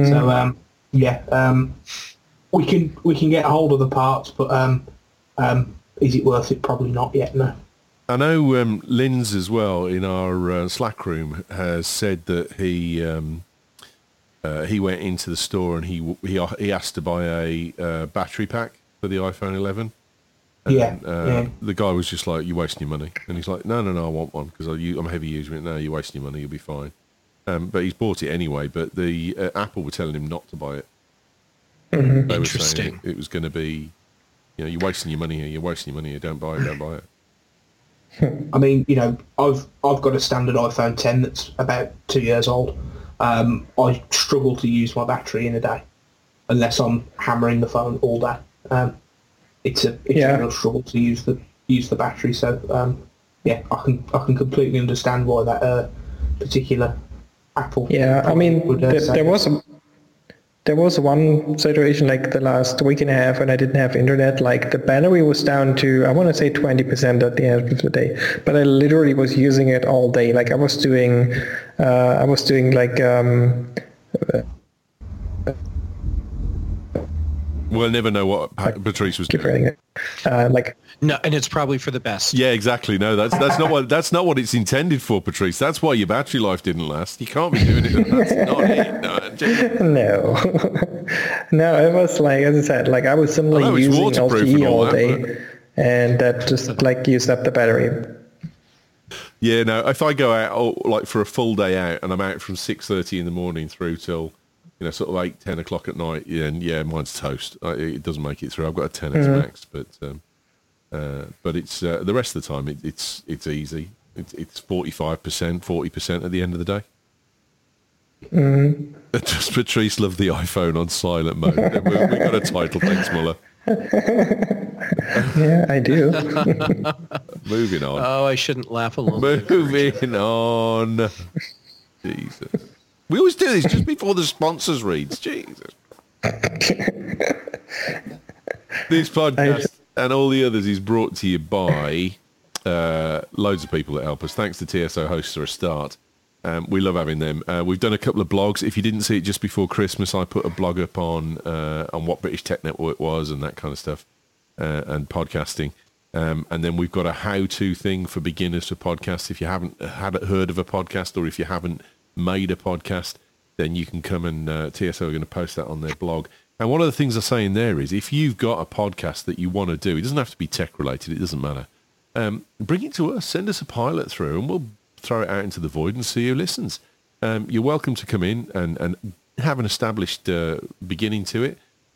we can get hold of the parts, but is it worth it? Probably not yet, no. I know Linz as well in our Slack room has said that he went into the store and he asked to buy a battery pack for the iPhone 11. And, the guy was just like, "You're wasting your money," and he's like, "No, I want one because I'm a heavy user of it. No, you're wasting your money. You'll be fine." But he's bought it anyway. But the Apple were telling him not to buy it. Mm-hmm. They were saying it was going to be, you're wasting your money here. You're wasting your money here. Don't buy it. Don't buy it. I mean, I've got a standard iPhone 10 that's about 2 years old. I struggle to use my battery in a day unless I'm hammering the phone all day. It's a real struggle to use the battery. So I can completely understand why that particular Apple. Yeah, I mean, there was one situation like the last week and a half when I didn't have internet. Like the battery was down to, I want to say 20% at the end of the day, but I literally was using it all day. Like I was doing like. We'll never know what Patrice was doing. No, and it's probably for the best. Yeah, exactly. No, that's not what it's intended for, Patrice. That's why your battery life didn't last. You can't be doing it. That's not it. No, it was like, as I said, like I was simply using LTE all day, and that just like used up the battery. Yeah, no. If I go out like for a full day out, and I'm out from 6:30 in the morning through till sort of 8-10 o'clock at night, and mine's toast. It doesn't make it through. I've got a 10x Max, but it's the rest of the time it's easy. It's 45%, 40% at the end of the day. Just Patrice loved the iPhone on silent mode. We got a title, thanks, Muller. Yeah, I do. Moving on. Oh, I shouldn't laugh alone. Moving on. Jesus. We always do this just before the sponsors reads. Jesus. This podcast and all the others is brought to you by loads of people that help us. Thanks to TSO Hosts for a start. We love having them. We've done a couple of blogs. If you didn't see it just before Christmas, I put a blog up on what British Tech Network was and that kind of stuff, and podcasting. And then we've got a how-to thing for beginners for podcasts. If you haven't heard of a podcast, or if you haven't made a podcast, then you can come and TSO are going to post that on their blog. And one of the things I say in there is, if you've got a podcast that you want to do, it doesn't have to be tech related, it doesn't matter. Bring it to us, send us a pilot through, and we'll throw it out into the void and see who listens. You're welcome to come in and have an established beginning to it.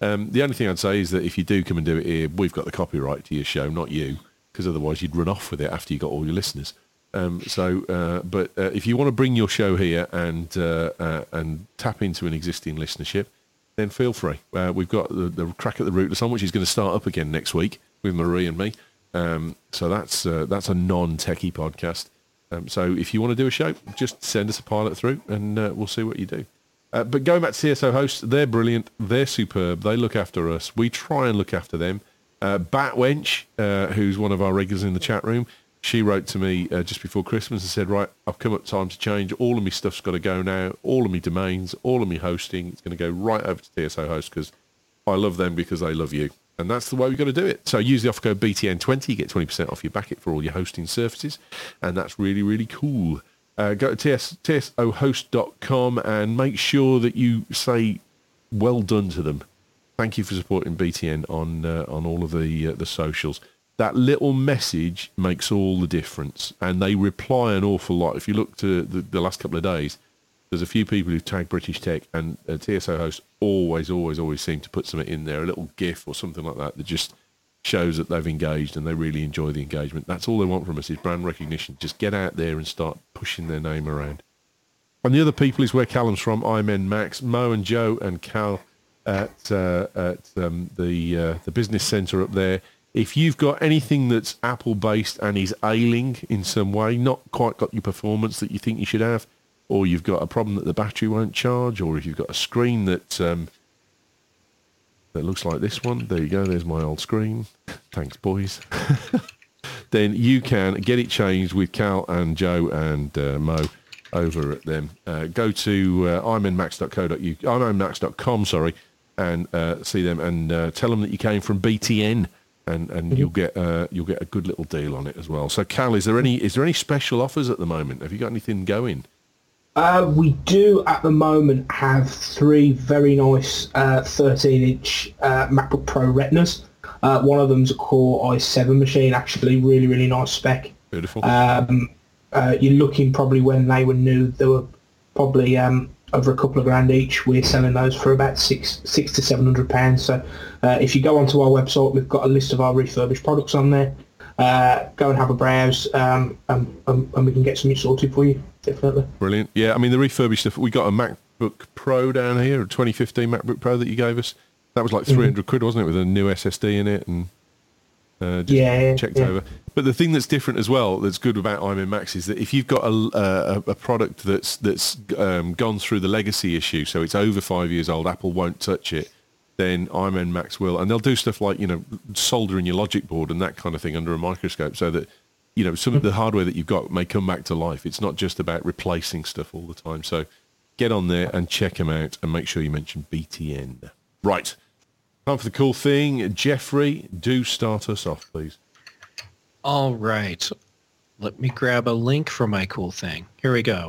The only thing I'd say is that if you do come and do it here, we've got the copyright to your show, not you, because otherwise you'd run off with it after you got all your listeners. But if you want to bring your show here and tap into an existing listenership, then feel free. We've got the Crack at the Rootless on, which is going to start up again next week with Marie and me. So that's a non-techie podcast. So if you want to do a show, just send us a pilot through and we'll see what you do. But going back to TSO hosts, they're brilliant. They're superb. They look after us. We try and look after them. Batwench, who's one of our regulars in the chat room, she wrote to me just before Christmas and said, right, I've come up time to change. All of my stuff's got to go now. All of my domains, all of my hosting. It's going to go right over to TSO hosts because I love them because they love you. And that's the way we've got to do it. So use the offer code BTN20, you get 20% off your packet for all your hosting services. And that's really, really cool. Go to tsohost.com and make sure that you say well done to them. Thank you for supporting BTN on all of the socials. That little message makes all the difference, and they reply an awful lot. If you look to the last couple of days, there's a few people who've tagged British Tech, and TSO hosts always seem to put something in there, a little GIF or something like that just shows that they've engaged and they really enjoy the engagement. That's all they want from us is brand recognition. Just get out there and start pushing their name around. And the other people is where Callum's from, I'm Max, Mo and Joe and Cal at the business centre up there. If you've got anything that's Apple-based and is ailing in some way, not quite got your performance that you think you should have, or you've got a problem that the battery won't charge, or if you've got a screen that looks like this one, there you go, there's my old screen. Thanks, boys. Then you can get it changed with Cal and Joe and Mo over at them. Go to ironmax.com, and see them and tell them that you came from BTN. And you'll get a good little deal on it as well. So, Cal, is there any special offers at the moment? Have you got anything going? We do at the moment have 3 very nice 13-inch MacBook Pro Retinas. One of them's a Core i7 machine, actually, really, really nice spec. Beautiful. You're looking probably when they were new, they were probably over a couple of grand each. We're selling those for about £600 to £700. So if you go onto our website, we've got a list of our refurbished products on there. Go and have a browse, and we can get something sorted for you. Definitely. Brilliant. Yeah, I mean the refurbished stuff. We got a MacBook Pro down here, a 2015 MacBook Pro that you gave us. That was like 300 quid, wasn't it, with a new SSD in it and checked over. But the thing that's different as well, that's good about IMN Max, is that if you've got a product that's gone through the legacy issue, so it's over 5 years old, Apple won't touch it, then IMN Max will. And they'll do stuff like, soldering your logic board and that kind of thing under a microscope so that, some of the hardware that you've got may come back to life. It's not just about replacing stuff all the time. So get on there and check them out and make sure you mention BTN. Right. Time for the cool thing. Jeffrey, do start us off, please. All right. Let me grab a link for my cool thing. Here we go.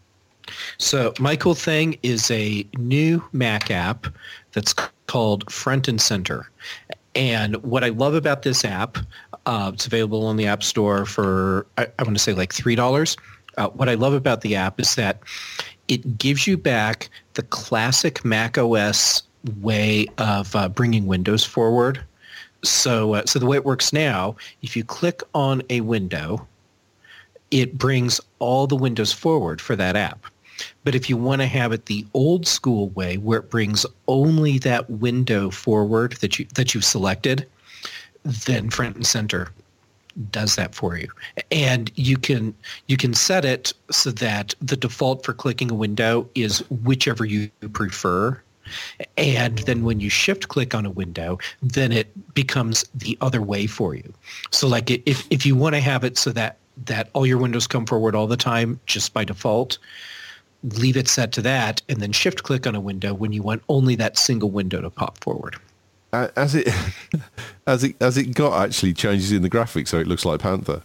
So my cool thing is a new Mac app that's called Front and Center. And what I love about this app, it's available on the App Store for, I want to say like $3. What I love about the app is that it gives you back the classic Mac OS way of bringing Windows forward. So the way it works now, if you click on a window, it brings all the windows forward for that app. But if you want to have it the old school way, where it brings only that window forward that you've selected, then Front and Center does that for you. And you can set it so that the default for clicking a window is whichever you prefer. And then when you shift click on a window, then it becomes the other way for you. So like if you want to have it so that all your windows come forward all the time just by default, leave it set to that, and then shift click on a window when you want only that single window to pop forward. As it got actually changes in the graphics, so it looks like Panther.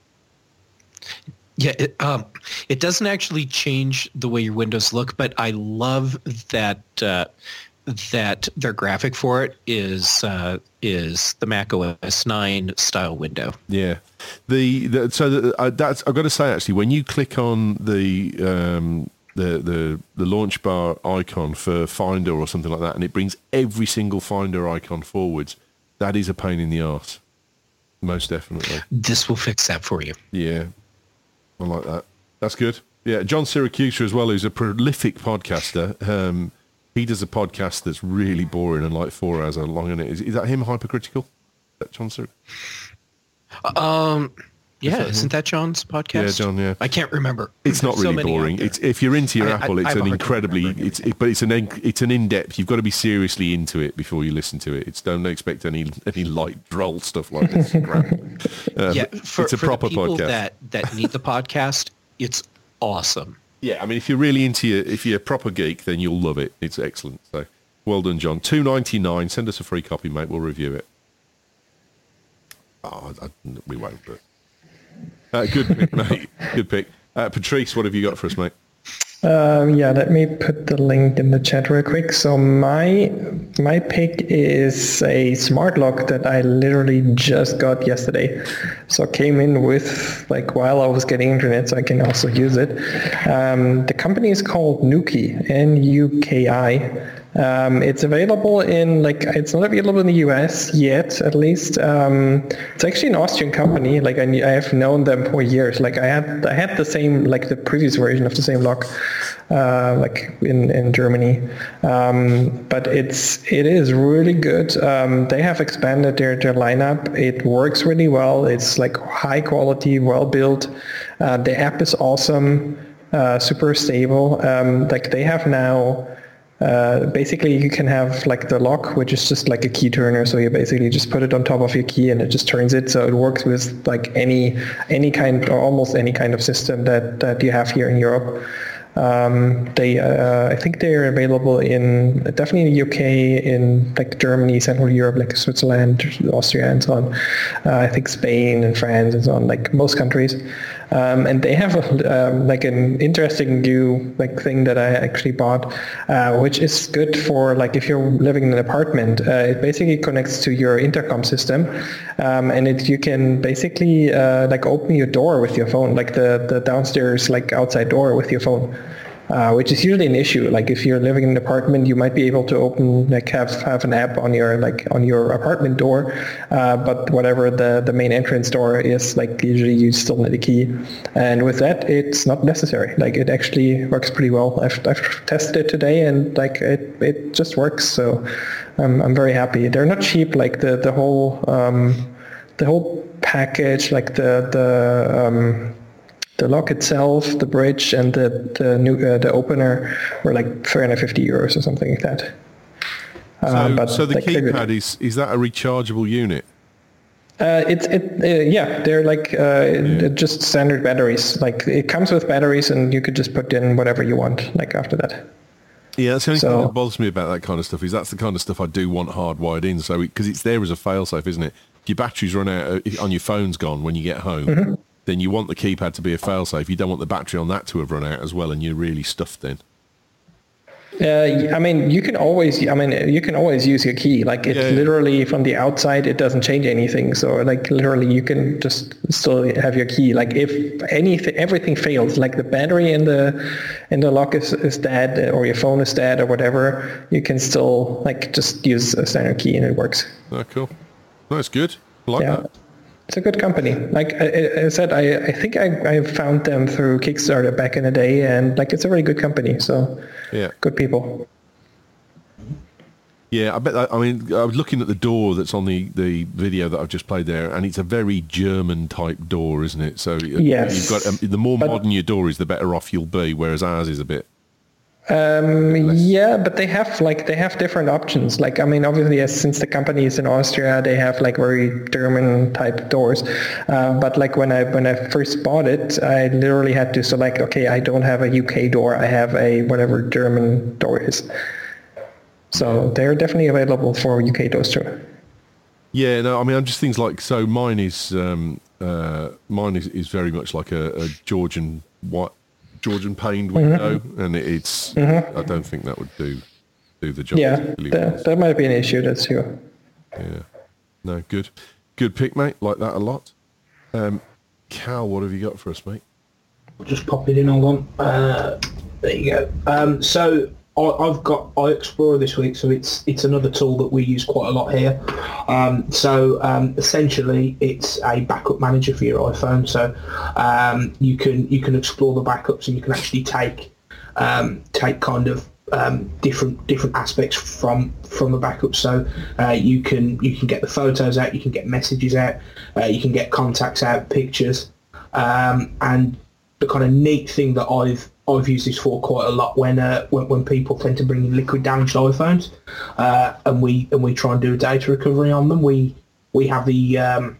Yeah, it doesn't actually change the way your windows look, but I love that that their graphic for it is the Mac OS 9 style window. Yeah, that's I've got to say actually, when you click on the the launch bar icon for Finder or something like that, and it brings every single Finder icon forwards, that is a pain in the arse. Most definitely. This will fix that for you. Yeah, I like that. That's good. Yeah, John Siracusa as well, who's a prolific podcaster. He does a podcast that's really boring and like 4 hours long. And is that him, Hypercritical? Is that John Siracusa? Yeah, isn't that John's podcast? Yeah, John. Yeah, I can't remember. It's not really boring. It's if you're into your Apple, it's an incredibly. But it's an in-depth. You've got to be seriously into it before you listen to it. Don't expect any light droll stuff like this. It's a proper podcast. That need the podcast, it's awesome. Yeah, I mean, if you're really if you're a proper geek, then you'll love it. It's excellent. So, well done, John. $2.99. Send us a free copy, mate. We'll review it. Oh, we won't, but. Good pick, mate. Good pick. Patrice, what have you got for us, mate? Let me put the link in the chat real quick. So my pick is a smart lock that I literally just got yesterday. So I came in with, like, while I was getting internet, so I can also use it. The company is called Nuki, Nuki. It's available it's not available in the US yet, at least. It's actually an Austrian company. Like I have known them for years. Like I had the same, like the previous version of the same lock, like in Germany. But it is really good. They have expanded their lineup. It works really well. It's like high quality, well built. The app is awesome, super stable. Like they have now. Basically you can have like the lock, which is just like a key turner, so you basically just put it on top of your key and it just turns it, so it works with like any kind or almost any kind of system that you have here in Europe. I think they're available definitely in the UK, in like Germany, Central Europe, like Switzerland, Austria, and so on. I think Spain and France and so on, like most countries. And they have like an interesting new like thing that I actually bought, which is good for like if you're living in an apartment. It basically connects to your intercom system, and you can basically like open your door with your phone, like the downstairs like outside door with your phone. Which is usually an issue. Like if you're living in an apartment, you might be able to open, like have an app on your apartment door, but whatever the main entrance door is, like usually you still need a key. And with that, it's not necessary. Like it actually works pretty well. I've tested it today, and like it just works. So I'm very happy. They're not cheap. Like the whole package, like the lock itself, the bridge, and the opener were like 350 euros or something like that. So the keypad is that a rechargeable unit? They're like just standard batteries. Like it comes with batteries, and you could just put in whatever you want. Like after that. Yeah, that's the only thing that bothers me about that kind of stuff. Is that's the kind of stuff I do want hardwired in. So because it's there as a failsafe, isn't it? If your batteries run out on your phone's gone when you get home. Mm-hmm. Then you want the keypad to be a failsafe. You don't want the battery on that to have run out as well, and you're really stuffed then. I mean, you can always use your key. Like it's literally from the outside, it doesn't change anything. So like literally, you can just still have your key. Like if everything fails, like the battery in the lock is dead, or your phone is dead, or whatever, you can still like just use a standard key and it works. Oh, cool. That's good. I like that. It's a good company. Like I said, I think I found them through Kickstarter back in the day, and like it's a very good company. So good people. Yeah, I bet. I mean, I was looking at the door that's on the video that I've just played there, and it's a very German type door, isn't it? So you've got the more modern your door is, the better off you'll be. Whereas ours is a bit. But they have different options. Like, I mean, obviously, since the company is in Austria, they have like very German type doors. But like when I first bought it, I literally had to select, okay, I don't have a UK door. I have a whatever German door is. So they're definitely available for UK doors too. Yeah, no, I mean, I'm just things like, so mine is very much like a Georgian paned window, and it's. I don't think that would do the job. Yeah, that might be an issue. That's true. Yeah, no, good pick, mate. Like that a lot. Cal, what have you got for us, mate? I'll just pop it in. Hold on. There you go. So I've got iExplorer this week, so it's another tool that we use quite a lot here. Essentially, it's a backup manager for your iPhone. So you can explore the backups, and you can actually take kind of different aspects from the backup. So you can get the photos out, you can get messages out, you can get contacts out, pictures, and the kind of neat thing that I've used this for quite a lot when people tend to bring in liquid damaged iPhones, and we try and do a data recovery on them. We have the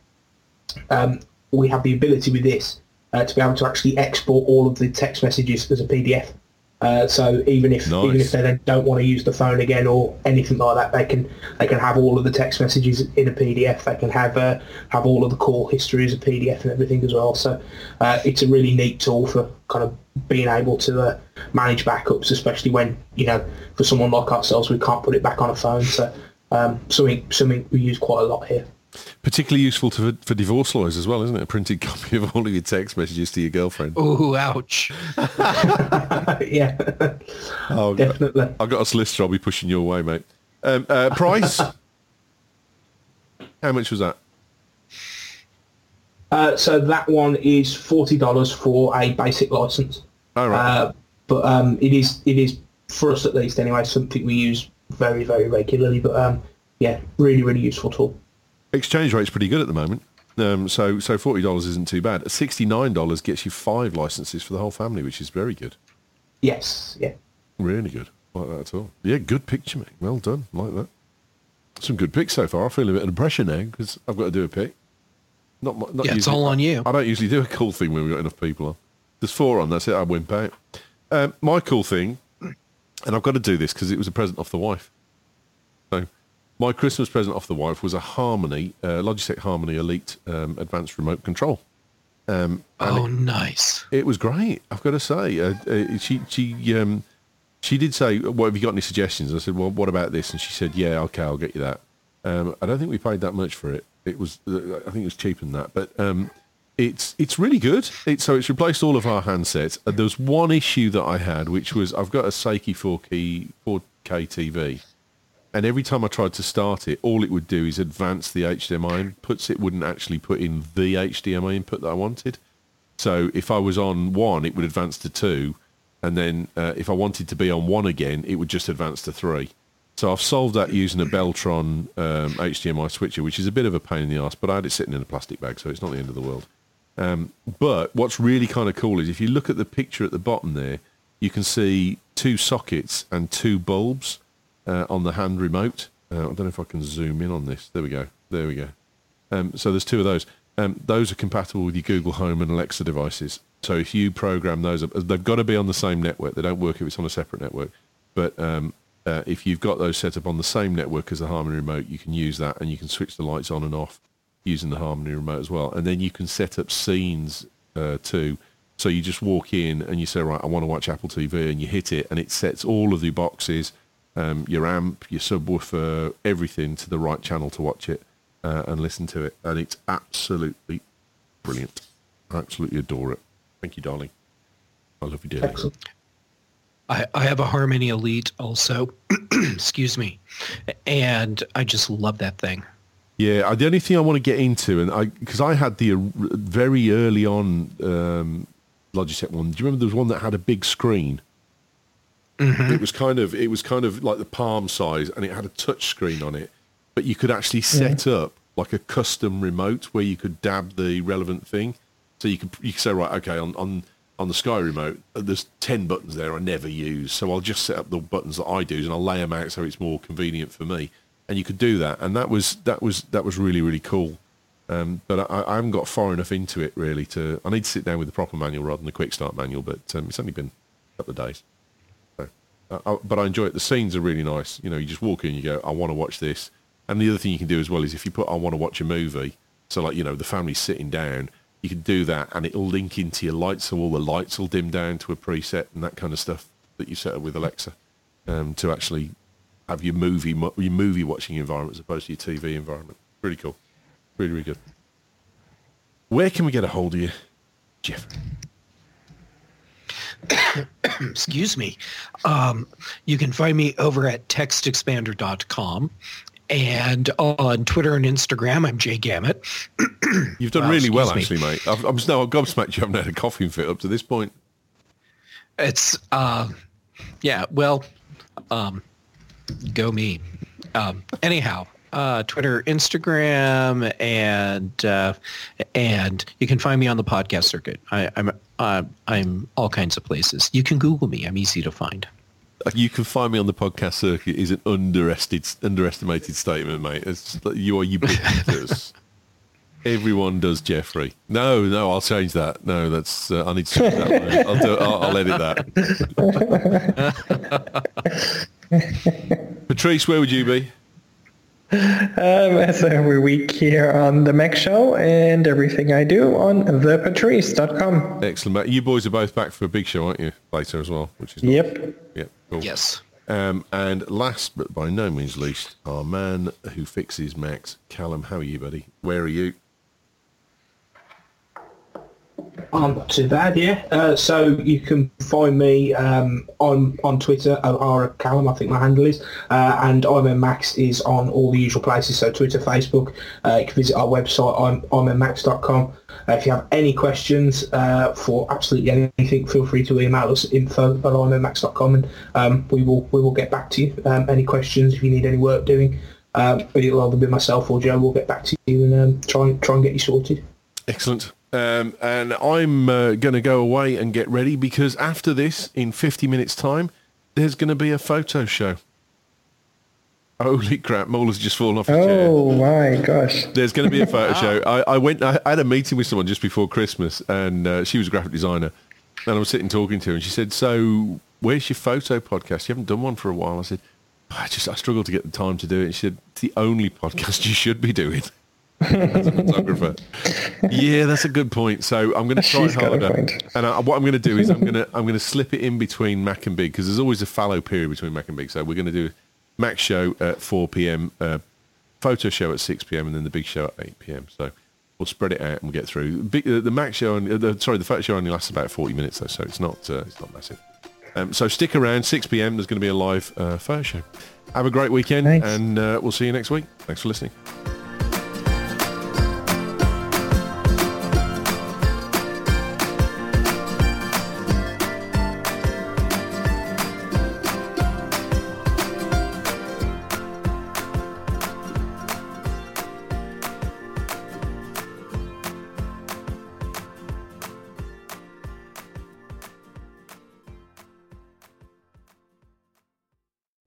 ability with this to be able to actually export all of the text messages as a PDF. So even if they don't want to use the phone again or anything like that, they can have all of the text messages in a PDF. They can have all of the call history as a PDF and everything as well. So it's a really neat tool for kind of being able to manage backups, especially when, for someone like ourselves, we can't put it back on a phone. So something we use quite a lot here. Particularly useful for divorce lawyers as well, isn't it? A printed copy of all of your text messages to your girlfriend. Oh, ouch. Yeah, definitely. I've got a solicitor I'll be pushing your way, mate. Price? How much was that? So that one is $40 for a basic license. All right. But it is, for us at least anyway, something we use very, very regularly. But yeah, really, really useful tool. Exchange rate's pretty good at the moment. So $40 isn't too bad. $69 gets you 5 licenses for the whole family, which is very good. Yes, yeah. Really good. Like that at all. Yeah, good picture, mate. Well done. Like that. Some good picks so far. I feel a bit under pressure now because I've got to do a pick. Not usually, it's all on you. I don't usually do a cool thing when we've got enough people on. There's 4 on, that's it. I wimp out. My cool thing, and I've got to do this because it was a present off the wife. So my Christmas present off the wife was a Harmony, Logitech Harmony Elite Advanced Remote Control. Nice. It was great, I've got to say. She did say, "Well, have you got any suggestions?" I said, "Well, what about this?" And she said, "Yeah, okay, I'll get you that." I don't think we paid that much for it. It was, I think it was cheaper than that, but it's really good. So it's replaced all of our handsets. There was one issue that I had, which was I've got a Seiki 4K TV, and every time I tried to start it, all it would do is advance the HDMI inputs. It wouldn't actually put in the HDMI input that I wanted. So if I was on 1, it would advance to 2, and then if I wanted to be on 1 again, it would just advance to 3. So I've solved that using a Beltron HDMI switcher, which is a bit of a pain in the arse, but I had it sitting in a plastic bag, so it's not the end of the world. But what's really kind of cool is if you look at the picture at the bottom there, you can see 2 sockets and 2 bulbs on the hand remote. I don't know if I can zoom in on this. There we go. So there's 2 of those. Those are compatible with your Google Home and Alexa devices. So if you program those, they've got to be on the same network. They don't work if it's on a separate network. But if you've got those set up on the same network as the Harmony remote, you can use that, and you can switch the lights on and off using the Harmony remote as well. And then you can set up scenes too. So you just walk in and you say, right, I want to watch Apple TV, and you hit it, and it sets all of the boxes, your amp, your subwoofer, everything to the right channel to watch it and listen to it. And it's absolutely brilliant. I absolutely adore it. Thank you, darling. I love you dearly. Excellent. I have a Harmony Elite also, excuse me, and I just love that thing. Yeah, the only thing I want to get into, and because I had the very early on Logitech one. Do you remember there was one that had a big screen? Mm-hmm. It was kind of like the palm size, and it had a touch screen on it, but you could actually set up like a custom remote where you could dab the relevant thing. So you could say, right, okay, on the Sky remote, there's 10 buttons there I never use, so I'll just set up the buttons that I do, and I'll lay them out so it's more convenient for me. And you could do that, and that was really, really cool. But I haven't got far enough into it really to. I need to sit down with the proper manual rather than the quick start manual. But it's only been a couple of days. So, but I enjoy it. The scenes are really nice. You know, you just walk in, you go, I want to watch this. And the other thing you can do as well is if you put, I want to watch a movie. So like, you know, the family's sitting down. You can do that, and it'll link into your lights, so all the lights will dim down to a preset and that kind of stuff that you set up with Alexa to actually have your movie watching environment as opposed to your TV environment. Really cool. Really, really good. Where can we get a hold of you, Jeff? excuse me, you can find me over at textexpander.com. And on Twitter and Instagram, I'm Jay Gamet. You've done really well, actually, mate. I'm gobsmacked you haven't had a coughing fit up to this point. It's, yeah, well, go me. Anyhow, Twitter, Instagram, and you can find me on the podcast circuit. I'm all kinds of places. You can Google me. I'm easy to find. You can find me on the podcast circuit is an underestimated statement, mate. It's you are ubiquitous. Everyone does Jeffrey. No, I'll change that. No, that's I need to change that. I'll edit that. Patrice, where would you be? As every week here on the Mac Show and everything I do on thepatrice.com. Excellent, mate. You boys are both back for a big show, aren't you? Later as well, which is Yep. Nice. Yep. Cool. Yes. And last but by no means least, our man who fixes Macs, Callum. How are you, buddy? Where are you? I'm not too bad, yeah. So you can find me on Twitter, Callum, I think my handle is, and IMMax is on all the usual places, so Twitter, Facebook. You can visit our website, IMMax.com. If you have any questions for absolutely anything, feel free to email us, info@IMMax.com, and we will get back to you. Any questions, if you need any work doing, it'll either be myself or Joe. We'll get back to you and try and get you sorted. Excellent. And I'm going to go away and get ready because after this, in 50 minutes' time, there's going to be a photo show. Holy crap, Mauler's just fallen off his chair. Oh my gosh. There's going to be a photo show. I had a meeting with someone just before Christmas, and she was a graphic designer, and I was sitting talking to her, and she said, so where's your photo podcast? You haven't done one for a while. I said, I struggle to get the time to do it. And she said, it's the only podcast you should be doing. As a photographer. Yeah, that's a good point. So I'm going to try harder. And what I'm going to do is I'm going to slip it in between Mac and Big because there's always a fallow period between Mac and Big. So we're going to do Mac show at 4 p.m, photo show at 6 p.m, and then the Big show at 8 p.m. So we'll spread it out and we'll get through. The Mac show, the photo show only lasts about 40 minutes though, so it's not massive. So stick around. 6 p.m. There's going to be a live photo show. Have a great weekend, and we'll see you next week. Thanks for listening.